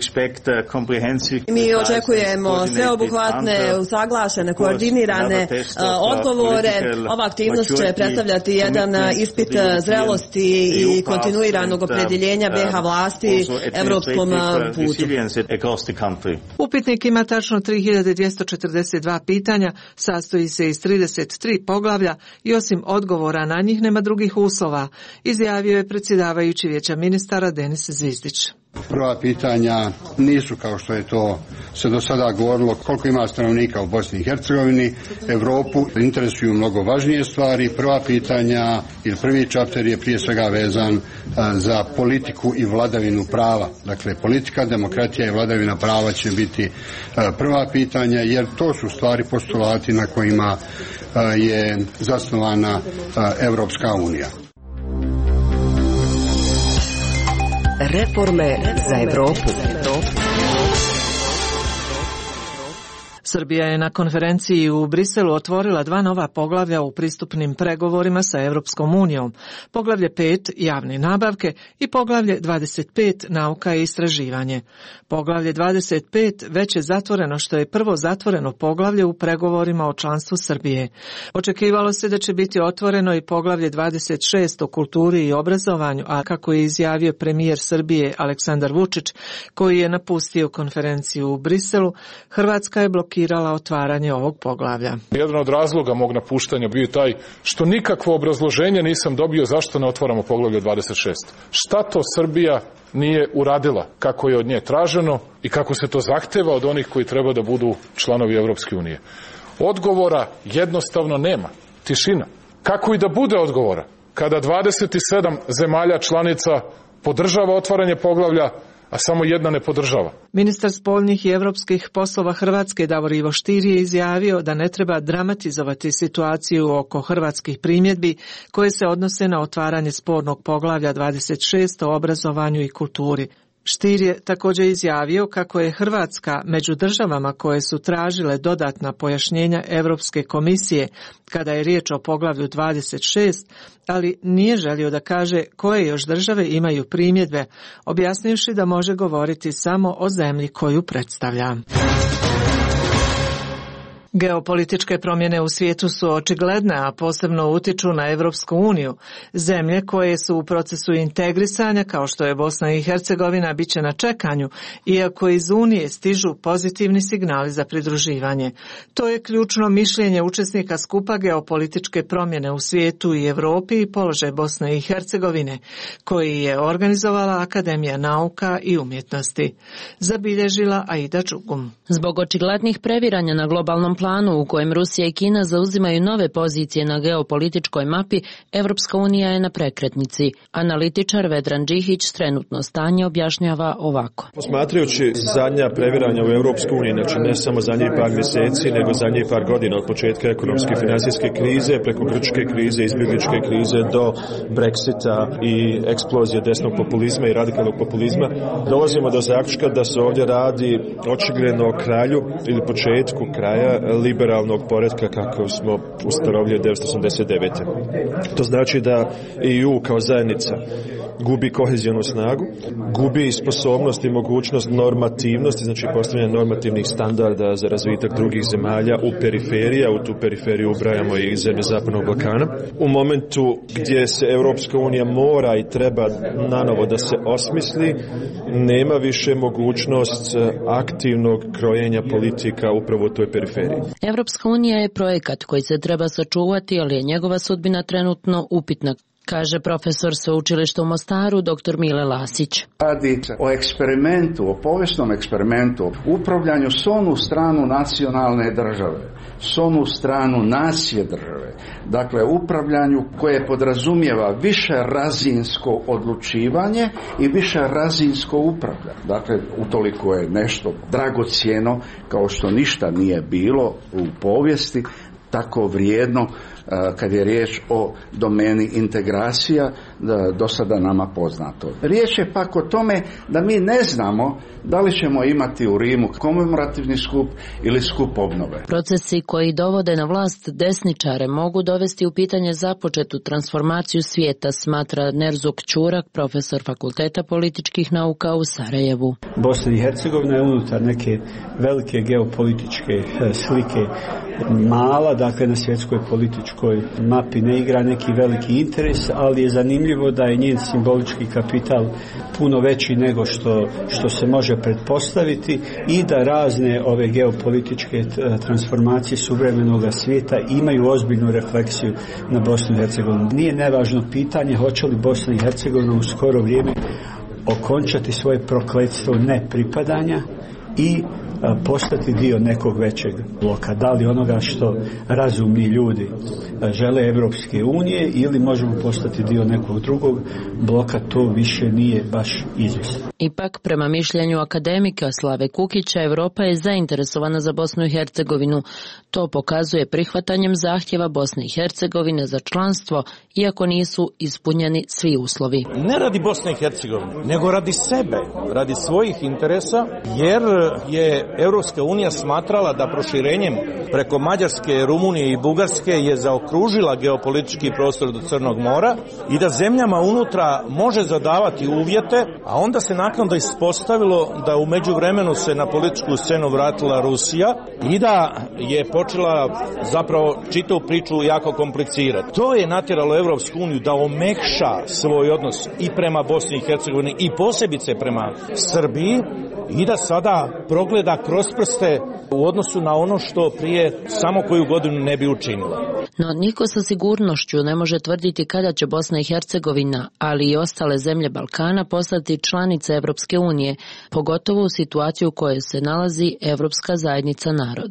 Speaker 10: Mi očekujemo sveobuhvatne, usaglašene, koordinirane odgovore. Ova aktivnost će predstavljati jedan ispit zrelosti i kontinuiranog opredjeljenja be ha vlasti evropskom putu.
Speaker 3: Upitnik ima tačno tri hiljade dvjesto četrdeset dva pitanja, sastoji se iz trideset tri poglavlja i osim odgovora na njih nema drugih uslova, izjavio je predsjedavajući Vijeća ministara Denis Zvizdić.
Speaker 28: Prva pitanja nisu kao što je to se do sada govorilo koliko ima stanovnika u Bosni i Hercegovini, Europu interesuju mnogo važnije stvari. Prva pitanja ili prvi čapter je prije svega vezan a, za politiku i vladavinu prava. Dakle, politika, demokratija i vladavina prava će biti a, prva pitanja jer to su stvari postulati na kojima a, je zasnovana a, Evropska unija.
Speaker 8: Reforme za Evropu.
Speaker 3: Srbija je na konferenciji u Briselu otvorila dva nova poglavlja u pristupnim pregovorima sa Evropskom unijom. Poglavlje pet javne nabavke i poglavlje dvadeset pet nauka i istraživanje. Poglavlje dvadeset pet već je zatvoreno što je prvo zatvoreno poglavlje u pregovorima o članstvu Srbije. Očekivalo se da će biti otvoreno i poglavlje dvadeset šest o kulturi i obrazovanju, a kako je izjavio premijer Srbije Aleksandar Vučić, koji je napustio konferenciju u Briselu, Hrvatska je blokirala otvaranje ovog poglavlja.
Speaker 29: Jedan od razloga mog napuštanja bio taj što nikakvo obrazloženje nisam dobio zašto ne otvaramo poglavlje dvadeset šest. Šta to Srbija nije uradila, kako je od nje traženo i kako se to zahteva od onih koji treba da budu članovi Evropske unije. Odgovora jednostavno nema. Tišina. Kako i da bude odgovora kada dvadeset sedam zemalja članica podržava otvaranje poglavlja, a samo jedna ne podržava.
Speaker 3: Ministar spoljnih i evropskih poslova Hrvatske Davor Ivo Stier je izjavio da ne treba dramatizovati situaciju oko hrvatskih primjedbi koje se odnose na otvaranje spornog poglavlja dvadeset šest o obrazovanju i kulturi. Stier je također izjavio kako je Hrvatska među državama koje su tražile dodatna pojašnjenja Europske komisije kada je riječ o poglavlju dvadeset šest, ali nije želio da kaže koje još države imaju primjedbe, objasnivši da može govoriti samo o zemlji koju predstavlja. Geopolitičke promjene u svijetu su očigledne, a posebno utiču na Europsku uniju. Zemlje koje su u procesu integrisanja, kao što je Bosna i Hercegovina, bit će na čekanju, iako iz Unije stižu pozitivni signali za pridruživanje. To je ključno mišljenje učesnika skupa Geopolitičke promjene u svijetu i Europi i položaj Bosne i Hercegovine, koji je organizovala Akademija nauka i umjetnosti. Zabilježila Aida Čugum.
Speaker 4: Zbog očiglednih previranja na globalnom planu u kojem Rusija i Kina zauzimaju nove pozicije na geopolitičkoj mapi, Evropska unija je na prekretnici. Analitičar Vedran Džihić trenutno stanje objašnjava ovako.
Speaker 13: Posmatrajući zadnja previranja u Europskoj uniji, znači ne samo zadnjih par mjeseci, nego zadnjih par godina od početka ekonomske i financijske krize, preko grčke krize, izbjegličke krize do Brexita i eksplozije desnog populizma i radikalnog populizma, dolazimo do zaključka da se ovdje radi očigledno o kralju ili početku kraja liberalnog poretka kako smo ustanovili devetsto osamdeset devete. To znači da E U kao zajednica gubi kohezijonu snagu, gubi sposobnost i mogućnost normativnosti, znači postavljanja normativnih standarda za razvitak drugih zemalja u periferija, u tu periferiju ubrajamo i zemlje Zapadnog Balkana. U momentu gdje se Europska unija mora i treba nanovo da se osmisli, nema više mogućnost aktivnog krojenja politika upravo u toj periferiji.
Speaker 4: Europska unija je projekat koji se treba sačuvati, ali je njegova sudbina trenutno upitna, kaže profesor sveučilišta u Mostaru dr. Mile Lasić.
Speaker 5: Radi o eksperimentu, o povijesnom eksperimentu, upravljanju s onu stranu nacionalne države, s onu stranu nacije države. Dakle, upravljanju koje podrazumijeva više razinsko odlučivanje i više razinsko upravljanje. Dakle, utoliko je nešto dragocjeno kao što ništa nije bilo u povijesti, tako vrijedno kad je riječ o domeni integracija, do sada nama poznato. Riječ je pak o tome da mi ne znamo da li ćemo imati u Rimu komemorativni skup ili skup obnove.
Speaker 4: Procesi koji dovode na vlast desničare mogu dovesti u pitanje započetu transformaciju svijeta, smatra Nerzuk Ćurak, profesor Fakulteta političkih nauka u Sarajevu.
Speaker 6: Bosna i Hercegovina je unutar neke velike geopolitičke slike mala, dakle na svjetskoj političkoj mapi ne igra neki veliki interes, ali je zanimljivo da je njen simbolički kapital puno veći nego što, što se može pretpostaviti i da razne ove geopolitičke transformacije suvremenog svijeta imaju ozbiljnu refleksiju na Bosnu i Hercegovinu. Nije nevažno pitanje hoće li Bosna i Hercegovina u skoro vrijeme okončati svoje prokletstvo nepripadanja i postati dio nekog većeg bloka. Da li onoga što razumni ljudi žele Evropske unije ili možemo postati dio nekog drugog bloka, to više nije baš izvjesno.
Speaker 4: Ipak, prema mišljenju akademika Slave Kukića, Europa je zainteresovana za Bosnu i Hercegovinu. To pokazuje prihvatanjem zahtjeva Bosne i Hercegovine za članstvo, iako nisu ispunjeni svi uslovi.
Speaker 15: Ne radi Bosne i Hercegovine, nego radi sebe, radi svojih interesa, jer je Europska unija smatrala da proširenjem preko Mađarske, Rumunije i Bugarske je zaokružila geopolitički prostor do Crnog mora i da zemljama unutra može zadavati uvjete, a onda se naknadno ispostavilo da u međuvremenu se na političku scenu vratila Rusija i da je počela zapravo čitavu priču jako komplicirati. To je natjeralo Europsku uniju da omekša svoj odnos i prema Bosni i Hercegovini i posebice prema Srbiji i da sada progleda kroz prste u odnosu na ono što prije samo koju godinu ne bi učinila.
Speaker 4: No niko sa sigurnošću ne može tvrditi kada će Bosna i Hercegovina, ali i ostale zemlje Balkana postati članice Evropske unije, pogotovo u situaciji u kojoj se nalazi Evropska zajednica naroda.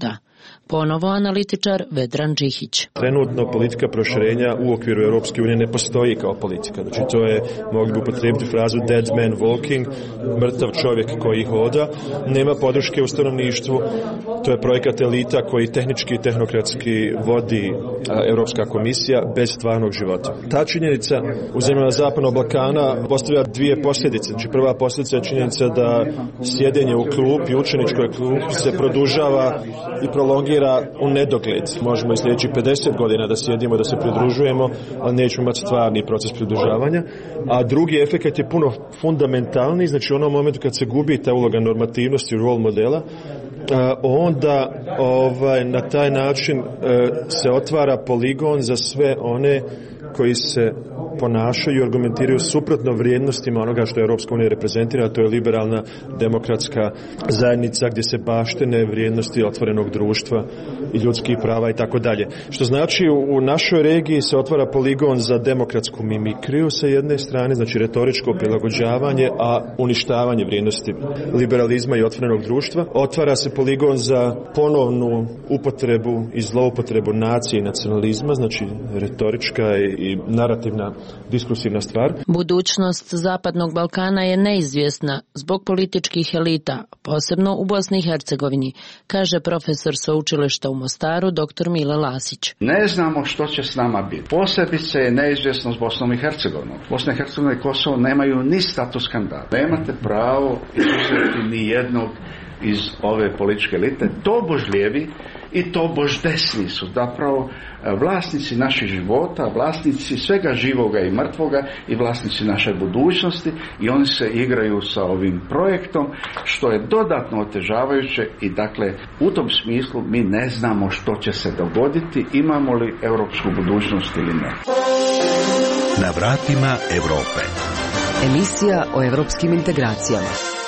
Speaker 4: Ponovo analitičar Vedran Džihić.
Speaker 13: Trenutno politika proširenja u okviru Europske unije ne postoji kao politika. Znači to je, mogli bi upotrijebiti frazu dead man walking, mrtav čovjek koji hoda. Nema podrške u stanovništvu. To je projekat elita koji tehnički i tehnokratski vodi Europska komisija bez stvarnog života. Ta činjenica u zemljama Zapadnog Balkana postavlja dvije posljedice. Znači prva posljedica je činjenica da sjedenje u klupi, učeničkoj klupi se produžava i prolongira u nedogled. Možemo i sljedećih pedeset godina da sjedimo, da se pridružujemo, ali nećemo imati stvarni proces pridružavanja. A drugi efekt je puno fundamentalni, znači u onom momentu kad se gubi ta uloga normativnosti, role modela, onda ovaj, na taj način se otvara poligon za sve one koji se ponašaju i argumentiraju suprotno vrijednostima onoga što je Europska unija reprezentira, a to je liberalna demokratska zajednica gdje se baštine vrijednosti otvorenog društva i ljudskih prava i tako dalje. Što znači u našoj regiji se otvara poligon za demokratsku mimikriju sa jedne strane, znači retoričko prilagođavanje, a uništavanje vrijednosti liberalizma i otvorenog društva. Otvara se poligon za ponovnu upotrebu i zloupotrebu nacije i nacionalizma, znači retorička i narativna diskursivna stvar.
Speaker 4: Budućnost Zapadnog Balkana je neizvjesna zbog političkih elita, posebno u Bosni i Hercegovini, kaže profesor sveučilišta u Mostaru dr. Mile Lasić.
Speaker 5: Ne znamo što će s nama biti. Posebice je neizvjesno s Bosnom i Hercegovinom. Bosna i Hercegovina i Kosovo nemaju ni status kandidata. Nemate pravo izuzeti ni jednog iz ove političke elite, tobož lijevi i tobož desni su zapravo vlasnici naših života, vlasnici svega živoga i mrtvoga i vlasnici naše budućnosti i oni se igraju sa ovim projektom, što je dodatno otežavajuće i dakle u tom smislu mi ne znamo što će se dogoditi, imamo li europsku budućnost ili ne.
Speaker 2: Na vratima Europe.
Speaker 8: Emisija o europskim integracijama.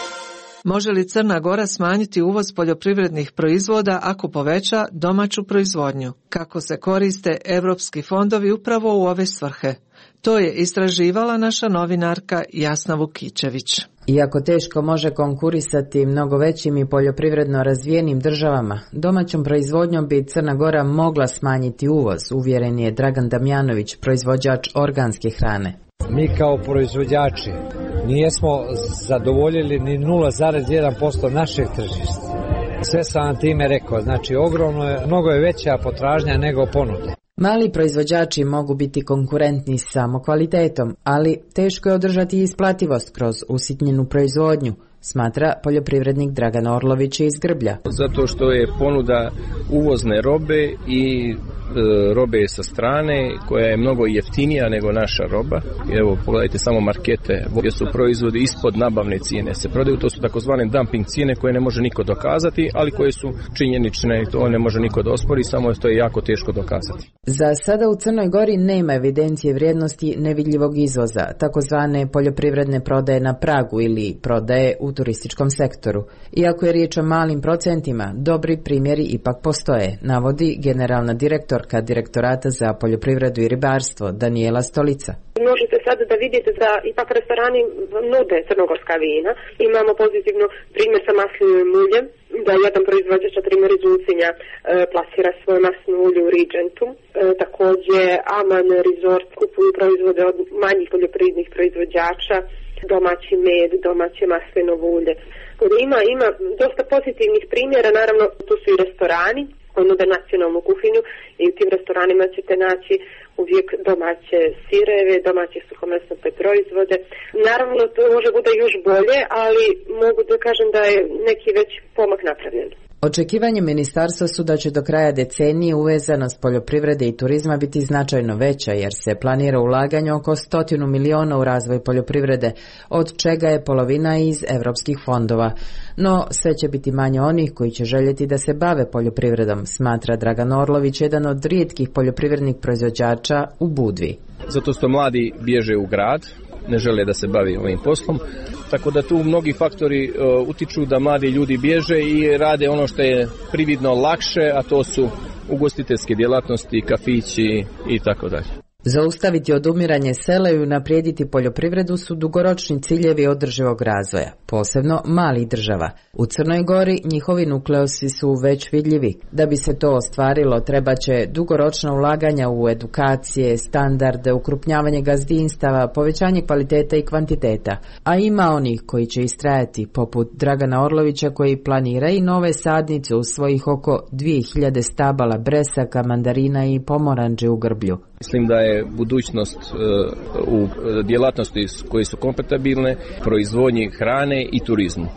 Speaker 3: Može li Crna Gora smanjiti uvoz poljoprivrednih proizvoda ako poveća domaću proizvodnju? Kako se koriste europski fondovi upravo u ove svrhe? To je istraživala naša novinarka Jasna Vukićević.
Speaker 7: Iako teško može konkurisati mnogo većim i poljoprivredno razvijenim državama, domaćom proizvodnjom bi Crna Gora mogla smanjiti uvoz, uvjeren je Dragan Damjanović, proizvođač organske hrane.
Speaker 26: Mi kao proizvođači nijesmo zadovoljili ni nula zarez jedan posto našeg tržišta. Sve sam vam time rekao, znači ogromno je, mnogo je veća potražnja nego ponuda.
Speaker 7: Mali proizvođači mogu biti konkurentni samo kvalitetom, ali teško je održati isplativost kroz usitnjenu proizvodnju, smatra poljoprivrednik Dragan Orlović iz Grblja.
Speaker 16: Zato što je ponuda uvozne robe i e, robe sa strane koja je mnogo jeftinija nego naša roba. Evo pogledajte samo markete gdje su proizvodi ispod nabavne cijene se prodaju, to su takozvane dumping cijene koje ne može niko dokazati, ali koje su činjenične i to ne može niko da ospori, samo to je jako teško dokazati.
Speaker 7: Za sada u Crnoj Gori nema evidencije vrijednosti nevidljivog izvoza, takozvane poljoprivredne prodaje na pragu ili prodaje u turističkom sektoru. Iako je riječ o malim procentima, dobri primjeri ipak postoje, navodi generalna direktorka Direktorata za poljoprivredu i ribarstvo Danijela Stolica.
Speaker 17: Možete sad da vidite da ipak restorani nude crnogorska vina. Imamo pozitivno primjer sa maslinovim uljem, da jedan proizvođač, na primjer iz Ulcinja, e, plasira svoje maslinovo ulje u Rigentu. E, također Aman Resort kupuju proizvode od manjih poljoprivrednih proizvođača, domaći med, domaće maslinovo ulje. Ima, ima dosta pozitivnih primjera, naravno tu su i restorani koji nude nacionalnu kuhinju i u tim restoranima ćete naći uvijek domaće sireve, domaće suhomesne proizvode. Naravno to može bude još bolje, ali mogu da kažem da je neki već pomak napravljen.
Speaker 7: Očekivanje ministarstva su da će do kraja decenije uvezanost poljoprivrede i turizma biti značajno veća, jer se planira ulaganje oko stotinu miliona u razvoj poljoprivrede, od čega je polovina iz europskih fondova. No, sve će biti manje onih koji će željeti da se bave poljoprivredom, smatra Dragan Orlović, jedan od rijetkih poljoprivrednih proizvođača u Budvi.
Speaker 16: Zato što mladi bježe u grad, ne žele da se bavi ovim poslom, tako da tu mnogi faktori uh, utiču da mladi ljudi bježe i rade ono što je prividno lakše, a to su ugostiteljske djelatnosti, kafići i tako dalje.
Speaker 7: Zaustaviti odumiranje sela i unaprijediti poljoprivredu su dugoročni ciljevi održivog razvoja, posebno malih država. U Crnoj Gori njihovi nukleosi su već vidljivi. Da bi se to ostvarilo, treba će dugoročna ulaganja u edukacije, standarde, ukrupnjavanje gazdinstava, povećanje kvaliteta i kvantiteta. A ima onih koji će istrajati, poput Dragana Orlovića koji planira i nove sadnice u svojih oko dvije hiljade stabala bresaka, mandarina i pomoranđe u Grblju.
Speaker 16: Mislim da je budućnost uh, u djelatnosti koje su kompatibilne, proizvodnji hrane i turizmu.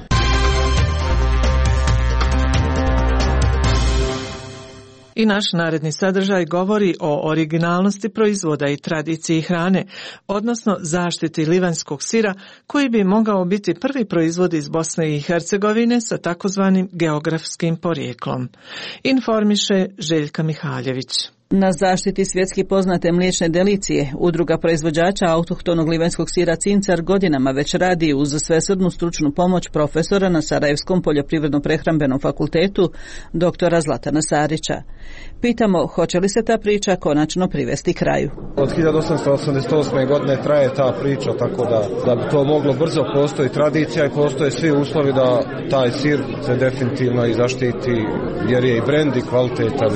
Speaker 3: I naš naredni sadržaj govori o originalnosti proizvoda i tradiciji hrane, odnosno zaštiti livanjskog sira koji bi mogao biti prvi proizvod iz Bosne i Hercegovine sa takozvanim geografskim porijeklom. Informiše Željka Mihaljević.
Speaker 9: Na zaštiti svjetski poznate mliječne delicije, udruga proizvođača autohtonog livanjskog sira Cincar godinama već radi uz svesrdnu stručnu pomoć profesora na Sarajevskom poljoprivredno-prehrambenom fakultetu, doktora Zlatana Sarića. Pitamo, hoće li se ta priča konačno privesti kraju?
Speaker 18: Od hiljadu osamsto osamdeset osme. godine traje ta priča, tako da, da bi to moglo brzo, postoji tradicija i postoje svi uslovi da taj sir se definitivno i zaštiti, jer je i brend i kvalitetan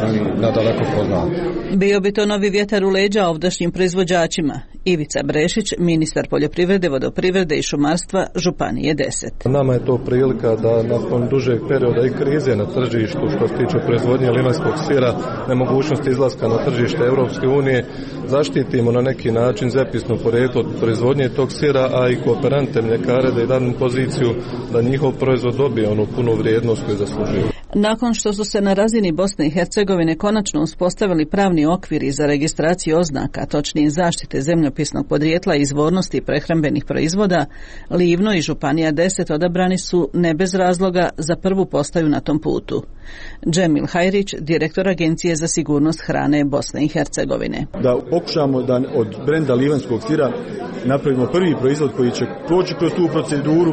Speaker 18: i nadaleko poznat.
Speaker 9: Bio bi to novi vjetar u leđa ovdašnjim proizvođačima. Ivica Brešić, ministar poljoprivrede, vodoprivrede i šumarstva Županije deset.
Speaker 18: Nama je to prilika da nakon dužeg perioda i krize na tržištu što se tiče proizvodnje livanjskog sira, nemogućnosti izlaska na tržište Europske unije, zaštitimo na neki način zemljopisno porijeklo proizvodnje tog sira, a i kooperante mljekare da i danu poziciju da njihov proizvod dobije onu punu vrijednost koju zaslužuju.
Speaker 9: Nakon što su se na razini Bosne i Hercegovine konačno uspostavili pravni okviri za registraciju oznaka, točnije zaštite zemljopisnog podrijetla i izvornosti prehrambenih proizvoda, Livno i Županija deset odabrani su ne bez razloga za prvu postaju na tom putu. Džemil Hajrić, direktor Agencije za sigurnost hrane Bosne i Hercegovine.
Speaker 19: Da pokušamo da od brenda livanjskog sira napravimo prvi proizvod koji će proći kroz tu proceduru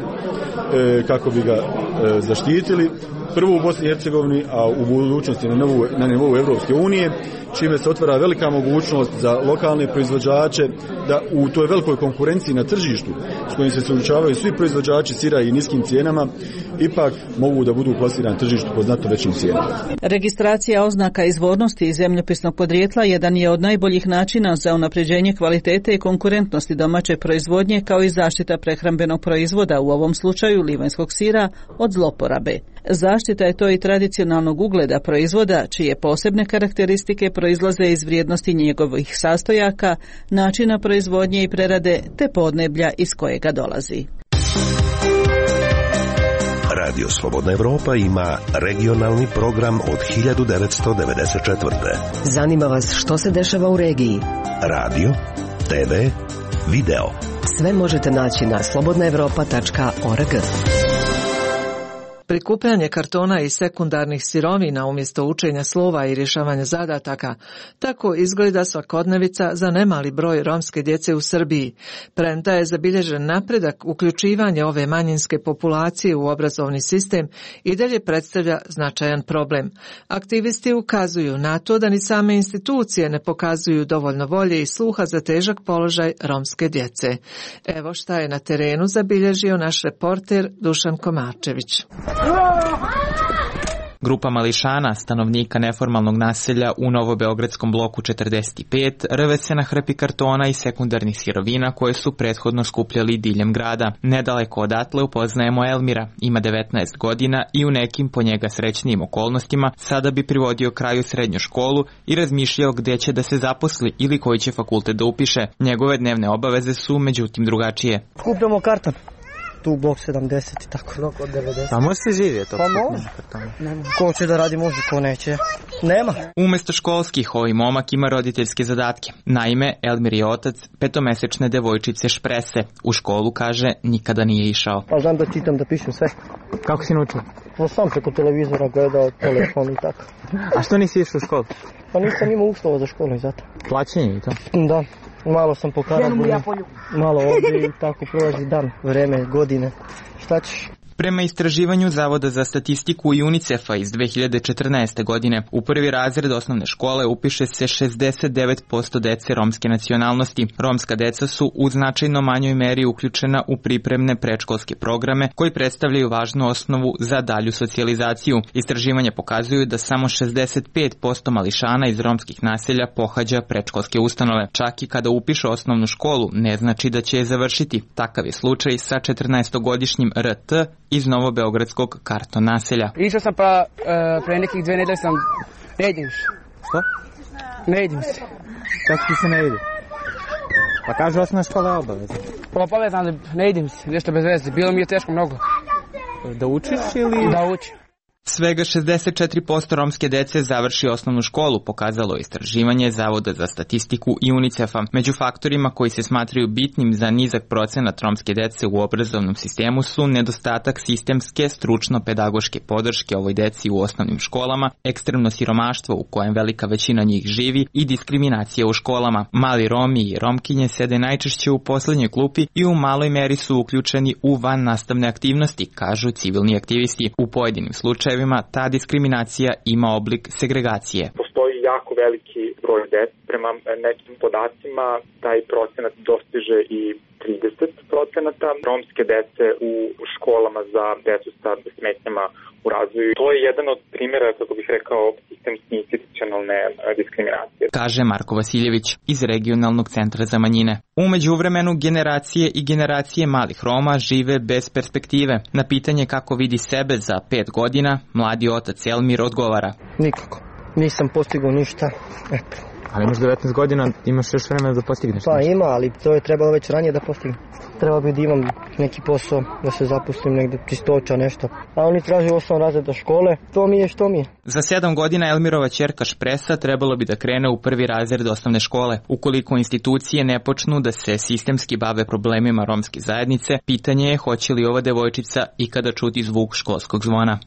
Speaker 19: e, kako bi ga e, zaštitili. Prvo u Bosni i Hercegovini, a u budućnosti na nivou, na nivou Europske unije, čime se otvara velika mogućnost za lokalne proizvođače da u toj velikoj konkurenciji na tržištu s kojim se suočavaju svi proizvođači sira i niskim cijenama, ipak mogu da budu plasirani na tržištu po znatno većim cijenama.
Speaker 9: Registracija oznaka izvornosti i zemljopisnog podrijetla jedan je od najboljih načina za unapređenje kvalitete i konkurentnosti domaće proizvodnje, kao i zaštita prehrambenog proizvoda, u ovom slučaju livanjskog sira, od zloporabe. Zaštita je to i tradicionalnog ugleda proizvoda, čije posebne karakteristike proizlaze iz vrijednosti njegovih sastojaka, načina proizvodnje i prerade, te podneblja iz kojega dolazi.
Speaker 2: Radio Slobodna Evropa ima regionalni program od hiljadu devetsto devedeset četvrte.
Speaker 8: Zanima vas što se dešava u regiji?
Speaker 2: Radio, te ve, video.
Speaker 8: Sve možete naći na slobodna evropa tačka org.
Speaker 3: Prikupljanje kartona i sekundarnih sirovina umjesto učenja slova i rješavanja zadataka, tako izgleda svakodnevica za nemali broj romske djece u Srbiji. Premda je zabilježen napredak, uključivanje ove manjinske populacije u obrazovni sistem i dalje predstavlja značajan problem. Aktivisti ukazuju na to da ni same institucije ne pokazuju dovoljno volje i sluha za težak položaj romske djece. Evo šta je na terenu zabilježio naš reporter Dušan Komarčević.
Speaker 20: Grupa mališana, stanovnika neformalnog naselja u Novobeogradskom bloku četrdeset pet, rve se na hrpi kartona i sekundarnih sirovina koje su prethodno skupljali diljem grada. Nedaleko odatle upoznajemo Elmira, ima devetnaest godina i u nekim po njega srećnijim okolnostima sada bi privodio kraju srednju školu i razmišljao gdje će da se zaposli ili koji će fakultet da upiše. Njegove dnevne obaveze su međutim drugačije.
Speaker 21: Skupljamo karton. Tu blok sedamdeset i tako. Blok od devedeset.
Speaker 20: A može se živjeti?
Speaker 21: Pa može. Ko će da radi može, ko neće. Nema.
Speaker 20: Umjesto školskih, ovaj momak ima roditeljske zadatke. Naime, Elmir je otac petomesečne devojčice Šprese. U školu, kaže, nikada nije išao.
Speaker 21: Pa znam da čitam, da pišem sve.
Speaker 20: Kako si naučio?
Speaker 21: Pa sam preko televizora gledao, telefon i tako.
Speaker 20: A što nisi išao u školu?
Speaker 21: Pa nisam imao uslova za školu i zato.
Speaker 20: Plaćenje i to?
Speaker 21: Da. Malo sam po Karaburju, malo ovdje i tako prolazi dan, vreme, godine. Šta ćeš?
Speaker 20: Prema istraživanju Zavoda za statistiku i UNICEF-a iz dve hiljade četrnaeste. godine, u prvi razred osnovne škole upiše se šezdeset devet posto dece romske nacionalnosti. Romska deca su u značajno manjoj meri uključena u pripremne predškolske programe koji predstavljaju važnu osnovu za dalju socijalizaciju. Istraživanja pokazuju da samo šezdeset pet posto mališana iz romskih naselja pohađa predškolske ustanove. Čak i kada upiše osnovnu školu, ne znači da će je završiti. Takav je slučaj sa četrnaestogodišnjim R T iz novobeogradskog Karton naselja.
Speaker 1: Išao sam pa uh, pre nekih dve nedelje sam ne idim se.
Speaker 11: Što?
Speaker 1: Ne idim se.
Speaker 11: Kako ti se ne ide? Pa kaže osnovna škola je obavezna.
Speaker 1: Pa obavezna, ali ne idim se, nešto bez veze. Bilo mi je teško mnogo.
Speaker 11: Da učiš ili?
Speaker 1: Da učim.
Speaker 20: Svega šezdeset četiri posto romske dece završi osnovnu školu, pokazalo je istraživanje Zavoda za statistiku i UNICEF-a. Među faktorima koji se smatraju bitnim za nizak procenat romske dece u obrazovnom sistemu su nedostatak sistemske stručno-pedagoške podrške ovoj deci u osnovnim školama, ekstremno siromaštvo u kojem velika većina njih živi i diskriminacija u školama. Mali Romi i Romkinje sede najčešće u poslednjoj klupi i u maloj meri su uključeni u van nastavne aktivnosti, kažu civilni aktivisti. U pojedinim slučajevima ta diskriminacija ima oblik segregacije.
Speaker 12: Postoji jako veliki broj dece. Prema nekim podacima taj procenat dostiže i trideset procenata romske dece u školama za decu sa smetnjama u razvoju. To je jedan od primjera, kako bih rekao, sistemski institucionalne diskriminacije.
Speaker 20: Kaže Marko Vasiljević iz Regionalnog centra za manjine. U međuvremenu generacije i generacije malih Roma žive bez perspektive. Na pitanje kako vidi sebe za pet godina, mladi otac Elmir odgovara.
Speaker 21: Nikako. Nisam postigao ništa. Eto.
Speaker 11: Ali imaš devetnaest godina, imaš još vremena da postigneš.
Speaker 21: Pa ima, ali to je trebalo već ranije da postignem. Trebalo bi da imam neki posao, da se zapustim negde, čistoća, nešto. A oni traže osam razreda škole, to mi je što mi je.
Speaker 20: Za sedam godina Elmirova ćerka Špresa trebalo bi da krene u prvi razred osnovne škole. Ukoliko institucije ne počnu da se sistemski bave problemima romske zajednice, pitanje je hoće li ova devojčica ikada čuti zvuk školskog zvona.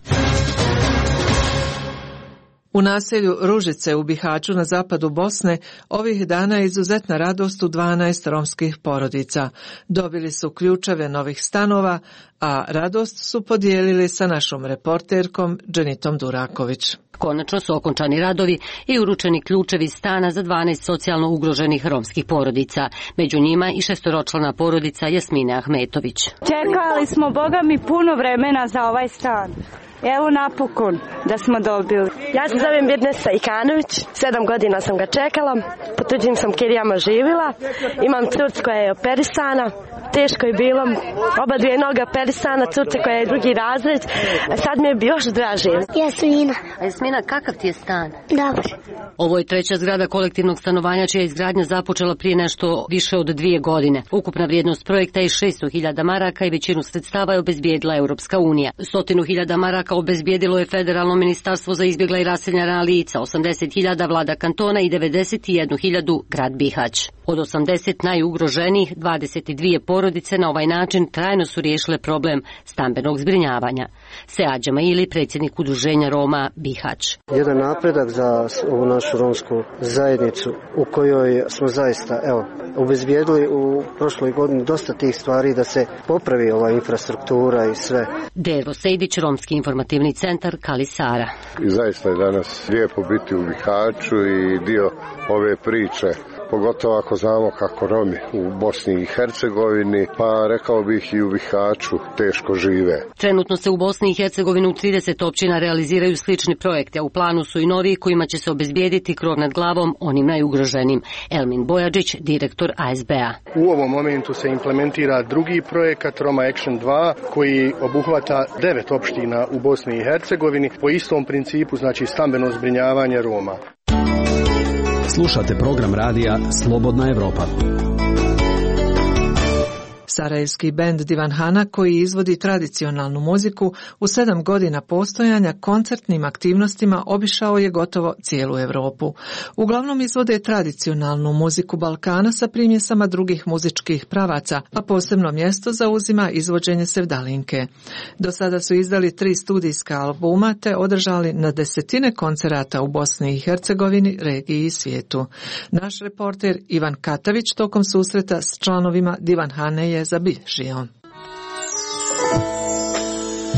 Speaker 3: U naselju Ružice u Bihaću na zapadu Bosne ovih dana je izuzetna radost u dvanaest romskih porodica. Dobili su ključeve novih stanova, a radost su podijelili sa našom reporterkom Dženitom Duraković.
Speaker 14: Konačno su okončani radovi i uručeni ključevi stana za dvanaest socijalno ugroženih romskih porodica. Među njima i šestoročlana porodica Jasmine Ahmetović.
Speaker 22: Čekali smo, Boga mi, puno vremena za ovaj stan. Evo napokon da smo dobili.
Speaker 23: Ja se zovem Birnesa Ikanović, sedam godina sam ga čekala, po tuđim sam kirijama živjela, imam curc koja je operisana, teško je bilo, oba dvije noge operisana, curce koja je drugi razred, a sad mi je još draže.
Speaker 14: Jasmina. A Jasmina, kakav ti je stan?
Speaker 23: Dobar.
Speaker 14: Ovo je treća zgrada kolektivnog stanovanja čija je izgradnja započela prije nešto više od dvije godine. Ukupna vrijednost projekta je šesto hiljada maraka i većinu sredstava je obezbijedila Europska unija. Stotinu hiljada maraka obezbijedilo je Federalno ministarstvo za izbjegla i raseljena lica, osamdeset hiljada vlada kantona i devedeset jednu hiljadu grad Bihać. Od osamdeset najugroženijih, dvadeset dvije porodice na ovaj način trajno su riješile problem stambenog zbrinjavanja. Seadža Maili, predsjednik udruženja Roma Bihać.
Speaker 24: Jedan napredak za ovu našu romsku zajednicu u kojoj smo zaista, evo, obezbijedili u prošloj godini dosta tih stvari da se popravi ova infrastruktura i sve.
Speaker 14: Dero Sejdić, Romski informativni centar Kali Sara.
Speaker 25: I zaista je danas lijepo biti u Bihaću i dio ove priče, pogotovo ako znamo kako Romi u Bosni i Hercegovini, pa rekao bih i u Bihaću teško žive.
Speaker 14: Trenutno se u Bosni i Hercegovini u trideset općina realiziraju slični projekte, a u planu su i novi kojima će se obezbijediti krov nad glavom onim najugroženim. Elmin Bojadžić, direktor A S B-a.
Speaker 27: U ovom momentu se implementira drugi projekat Roma Action dva koji obuhvata devet opština u Bosni i Hercegovini po istom principu, znači stambeno zbrinjavanje Roma.
Speaker 30: Slušate program radija Slobodna Evropa.
Speaker 3: Sarajevski bend Divanhana, koji izvodi tradicionalnu muziku, u sedam godina postojanja koncertnim aktivnostima obišao je gotovo cijelu Europu. Uglavnom izvode tradicionalnu muziku Balkana sa primjesama drugih muzičkih pravaca, a posebno mjesto zauzima izvođenje sevdalinke. Do sada su izdali tri studijska albuma te održali na desetine koncerata u Bosni i Hercegovini, regiji i svijetu. Naš reporter Ivan Katavić tokom susreta s članovima Divanhane je zabilježio.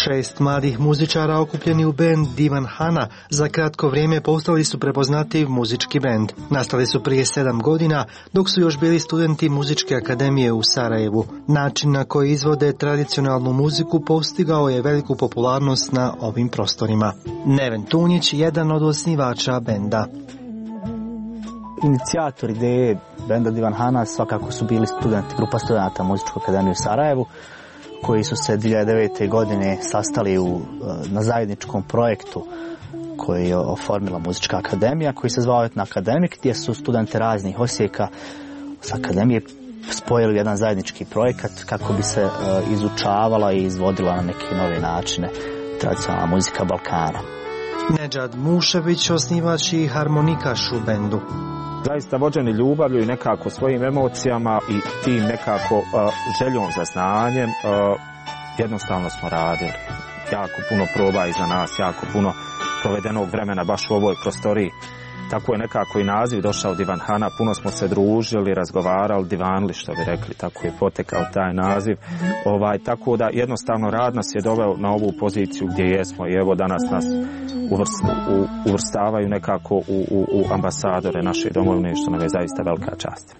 Speaker 4: Šest mladih muzičara okupljeni u bend Divan Hana za kratko vrijeme postali su prepoznativ muzički bend. Nastali su prije sedam godina dok su još bili studenti Muzičke akademije u Sarajevu. Način na koji izvode tradicionalnu muziku postigao je veliku popularnost na ovim prostorima. Neven Tunjić, jedan od osnivača benda.
Speaker 11: Inicijator ideje benda Divan Hana svakako su bili studenti, grupa studenta Muzičke akademije u Sarajevu, koji su se dvije hiljade devete. godine sastali u, na zajedničkom projektu koji je oformila Muzička akademija, koji se zvao Etno Akademik, gdje su studenti raznih osijeka s akademije spojili jedan zajednički projekat kako bi se uh, izučavala i izvodila na neke nove načine tradicionalna muzika Balkana.
Speaker 4: Nedžad Mušević, osnivač i harmonikaš u bendu.
Speaker 5: Zaista vođeni ljubavlju i nekako svojim emocijama i tim nekako uh, željom za znanjem uh, jednostavno smo radili. Jako puno proba iza nas, jako puno provedenog vremena baš u ovoj prostoriji. Tako je nekako i naziv došao Divan Hana, puno smo se družili, razgovarali, divanili što bi rekli, tako je potekao taj naziv. Ovaj, tako da jednostavno rad nas je doveo na ovu poziciju gdje jesmo i evo danas nas uvrst, u, uvrstavaju nekako u, u, u ambasadore naše domovine, što nam je zaista velika čast.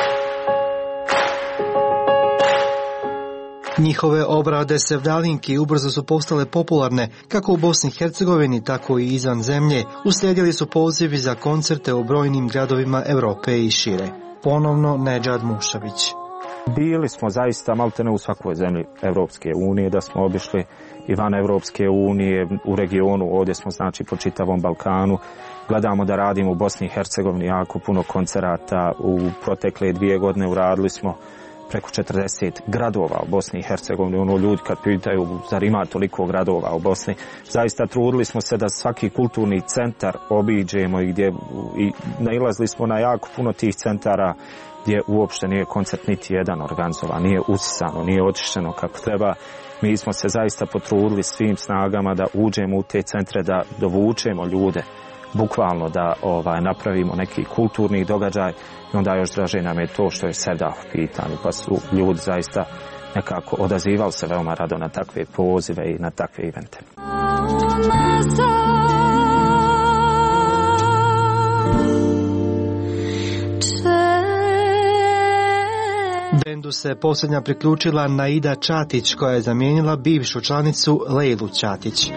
Speaker 4: Njihove obrade sevdalinki ubrzo su postale popularne kako u Bosni i Hercegovini, tako i izvan zemlje. Uslijedili su pozivi za koncerte u brojnim gradovima Europe i šire. Ponovno Nedžad Mušević.
Speaker 5: Bili smo zaista maltene u svakoj zemlji Evropske unije, da smo obišli i van Evropske unije, u regionu, ovdje smo znači po čitavom Balkanu. Gledamo da radimo u Bosni i Hercegovini jako puno koncerata. U protekle dvije godine uradili smo preko četrdeset gradova u Bosni i Hercegovini. Ono, ljudi kad pitaju zar ima toliko gradova u Bosni, zaista trudili smo se da svaki kulturni centar obiđemo i gdje i nailazili smo na jako puno tih centara gdje uopšte nije koncert niti jedan organizovan, nije usisano, nije očišćeno kako treba. Mi smo se zaista potrudili svim snagama da uđemo u te centre, da dovučemo ljude, bukvalno da ovaj, napravimo neki kulturni događaj i onda još draže nam je to što je Sevdah u pitanju, pa su ljudi zaista nekako odazivali se veoma rado na takve pozive i na takve evente.
Speaker 4: Bendu se posljednja priključila Naida Čatić, koja je zamijenila bivšu članicu Lejlu Čatić.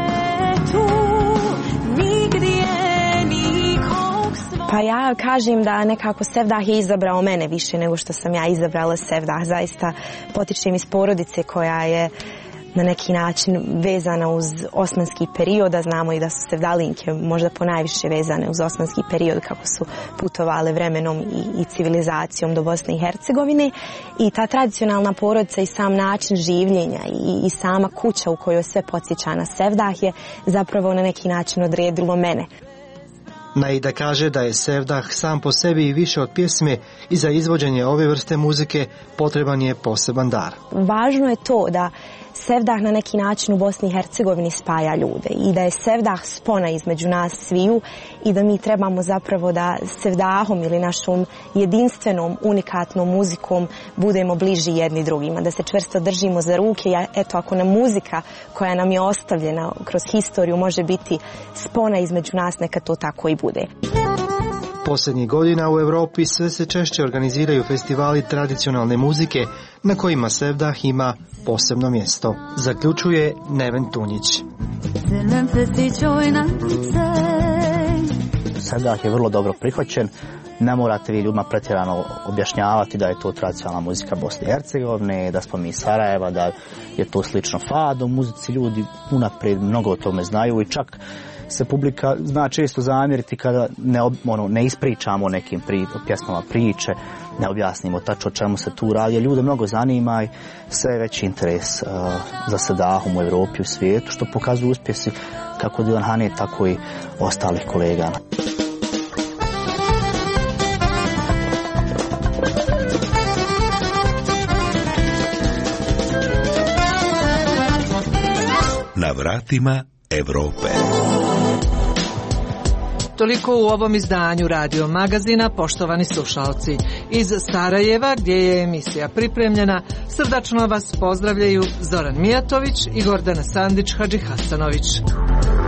Speaker 6: Pa ja kažem da nekako Sevdah je izabrao mene više nego što sam ja izabrala Sevdah. Zaista potičem iz porodice koja je na neki način vezana uz osmanski period, a znamo i da su sevdalinke možda ponajviše vezane uz osmanski period kako su putovale vremenom i, i civilizacijom do Bosne i Hercegovine. I ta tradicionalna porodica i sam način življenja i, i sama kuća u kojoj sve podsjeća na Sevdah je zapravo na neki način odredilo mene.
Speaker 4: Naida kaže da je Sevdah sam po sebi i više od pjesme i za izvođenje ove vrste muzike potreban je poseban dar.
Speaker 6: Važno je to da Sevdah na neki način u Bosni i Hercegovini spaja ljude i da je Sevdah spona između nas sviju i da mi trebamo zapravo da Sevdahom ili našom jedinstvenom, unikatnom muzikom budemo bliži jedni drugima, da se čvrsto držimo za ruke. Eto, ako nam muzika koja nam je ostavljena kroz historiju može biti spona između nas, neka to tako i bude.
Speaker 4: Posljednjih godina u Europi sve se češće organiziraju festivali tradicionalne muzike na kojima Sevdah ima posebno mjesto. Zaključuje Neven Tunjić.
Speaker 11: Sevdah je vrlo dobro prihvaćen. Ne morate vi ljudima pretjerano objašnjavati da je to tradicionalna muzika Bosne i Hercegovine, da smo mi iz Sarajeva, da je to slično fado muzici. Ljudi unaprijed mnogo o tome znaju i čak se publika zna često zamjeriti kada ne, ono, ne ispričamo nekim pri, pjesmama priče, ne objasnimo tačno o čemu se tu radi. Ljude mnogo zanima i sve je veći interes uh, za Sevdahom u Europi i u svijetu, što pokazuju uspjesi kako Divan Hane, tako i ostalih kolega.
Speaker 2: Na vratima Evrope.
Speaker 3: Toliko u ovom izdanju Radio Magazina, poštovani slušalci. Iz Sarajeva, gdje je emisija pripremljena, srdačno vas pozdravljaju Zoran Mijatović i Gordana Sandić Hadžihasanović.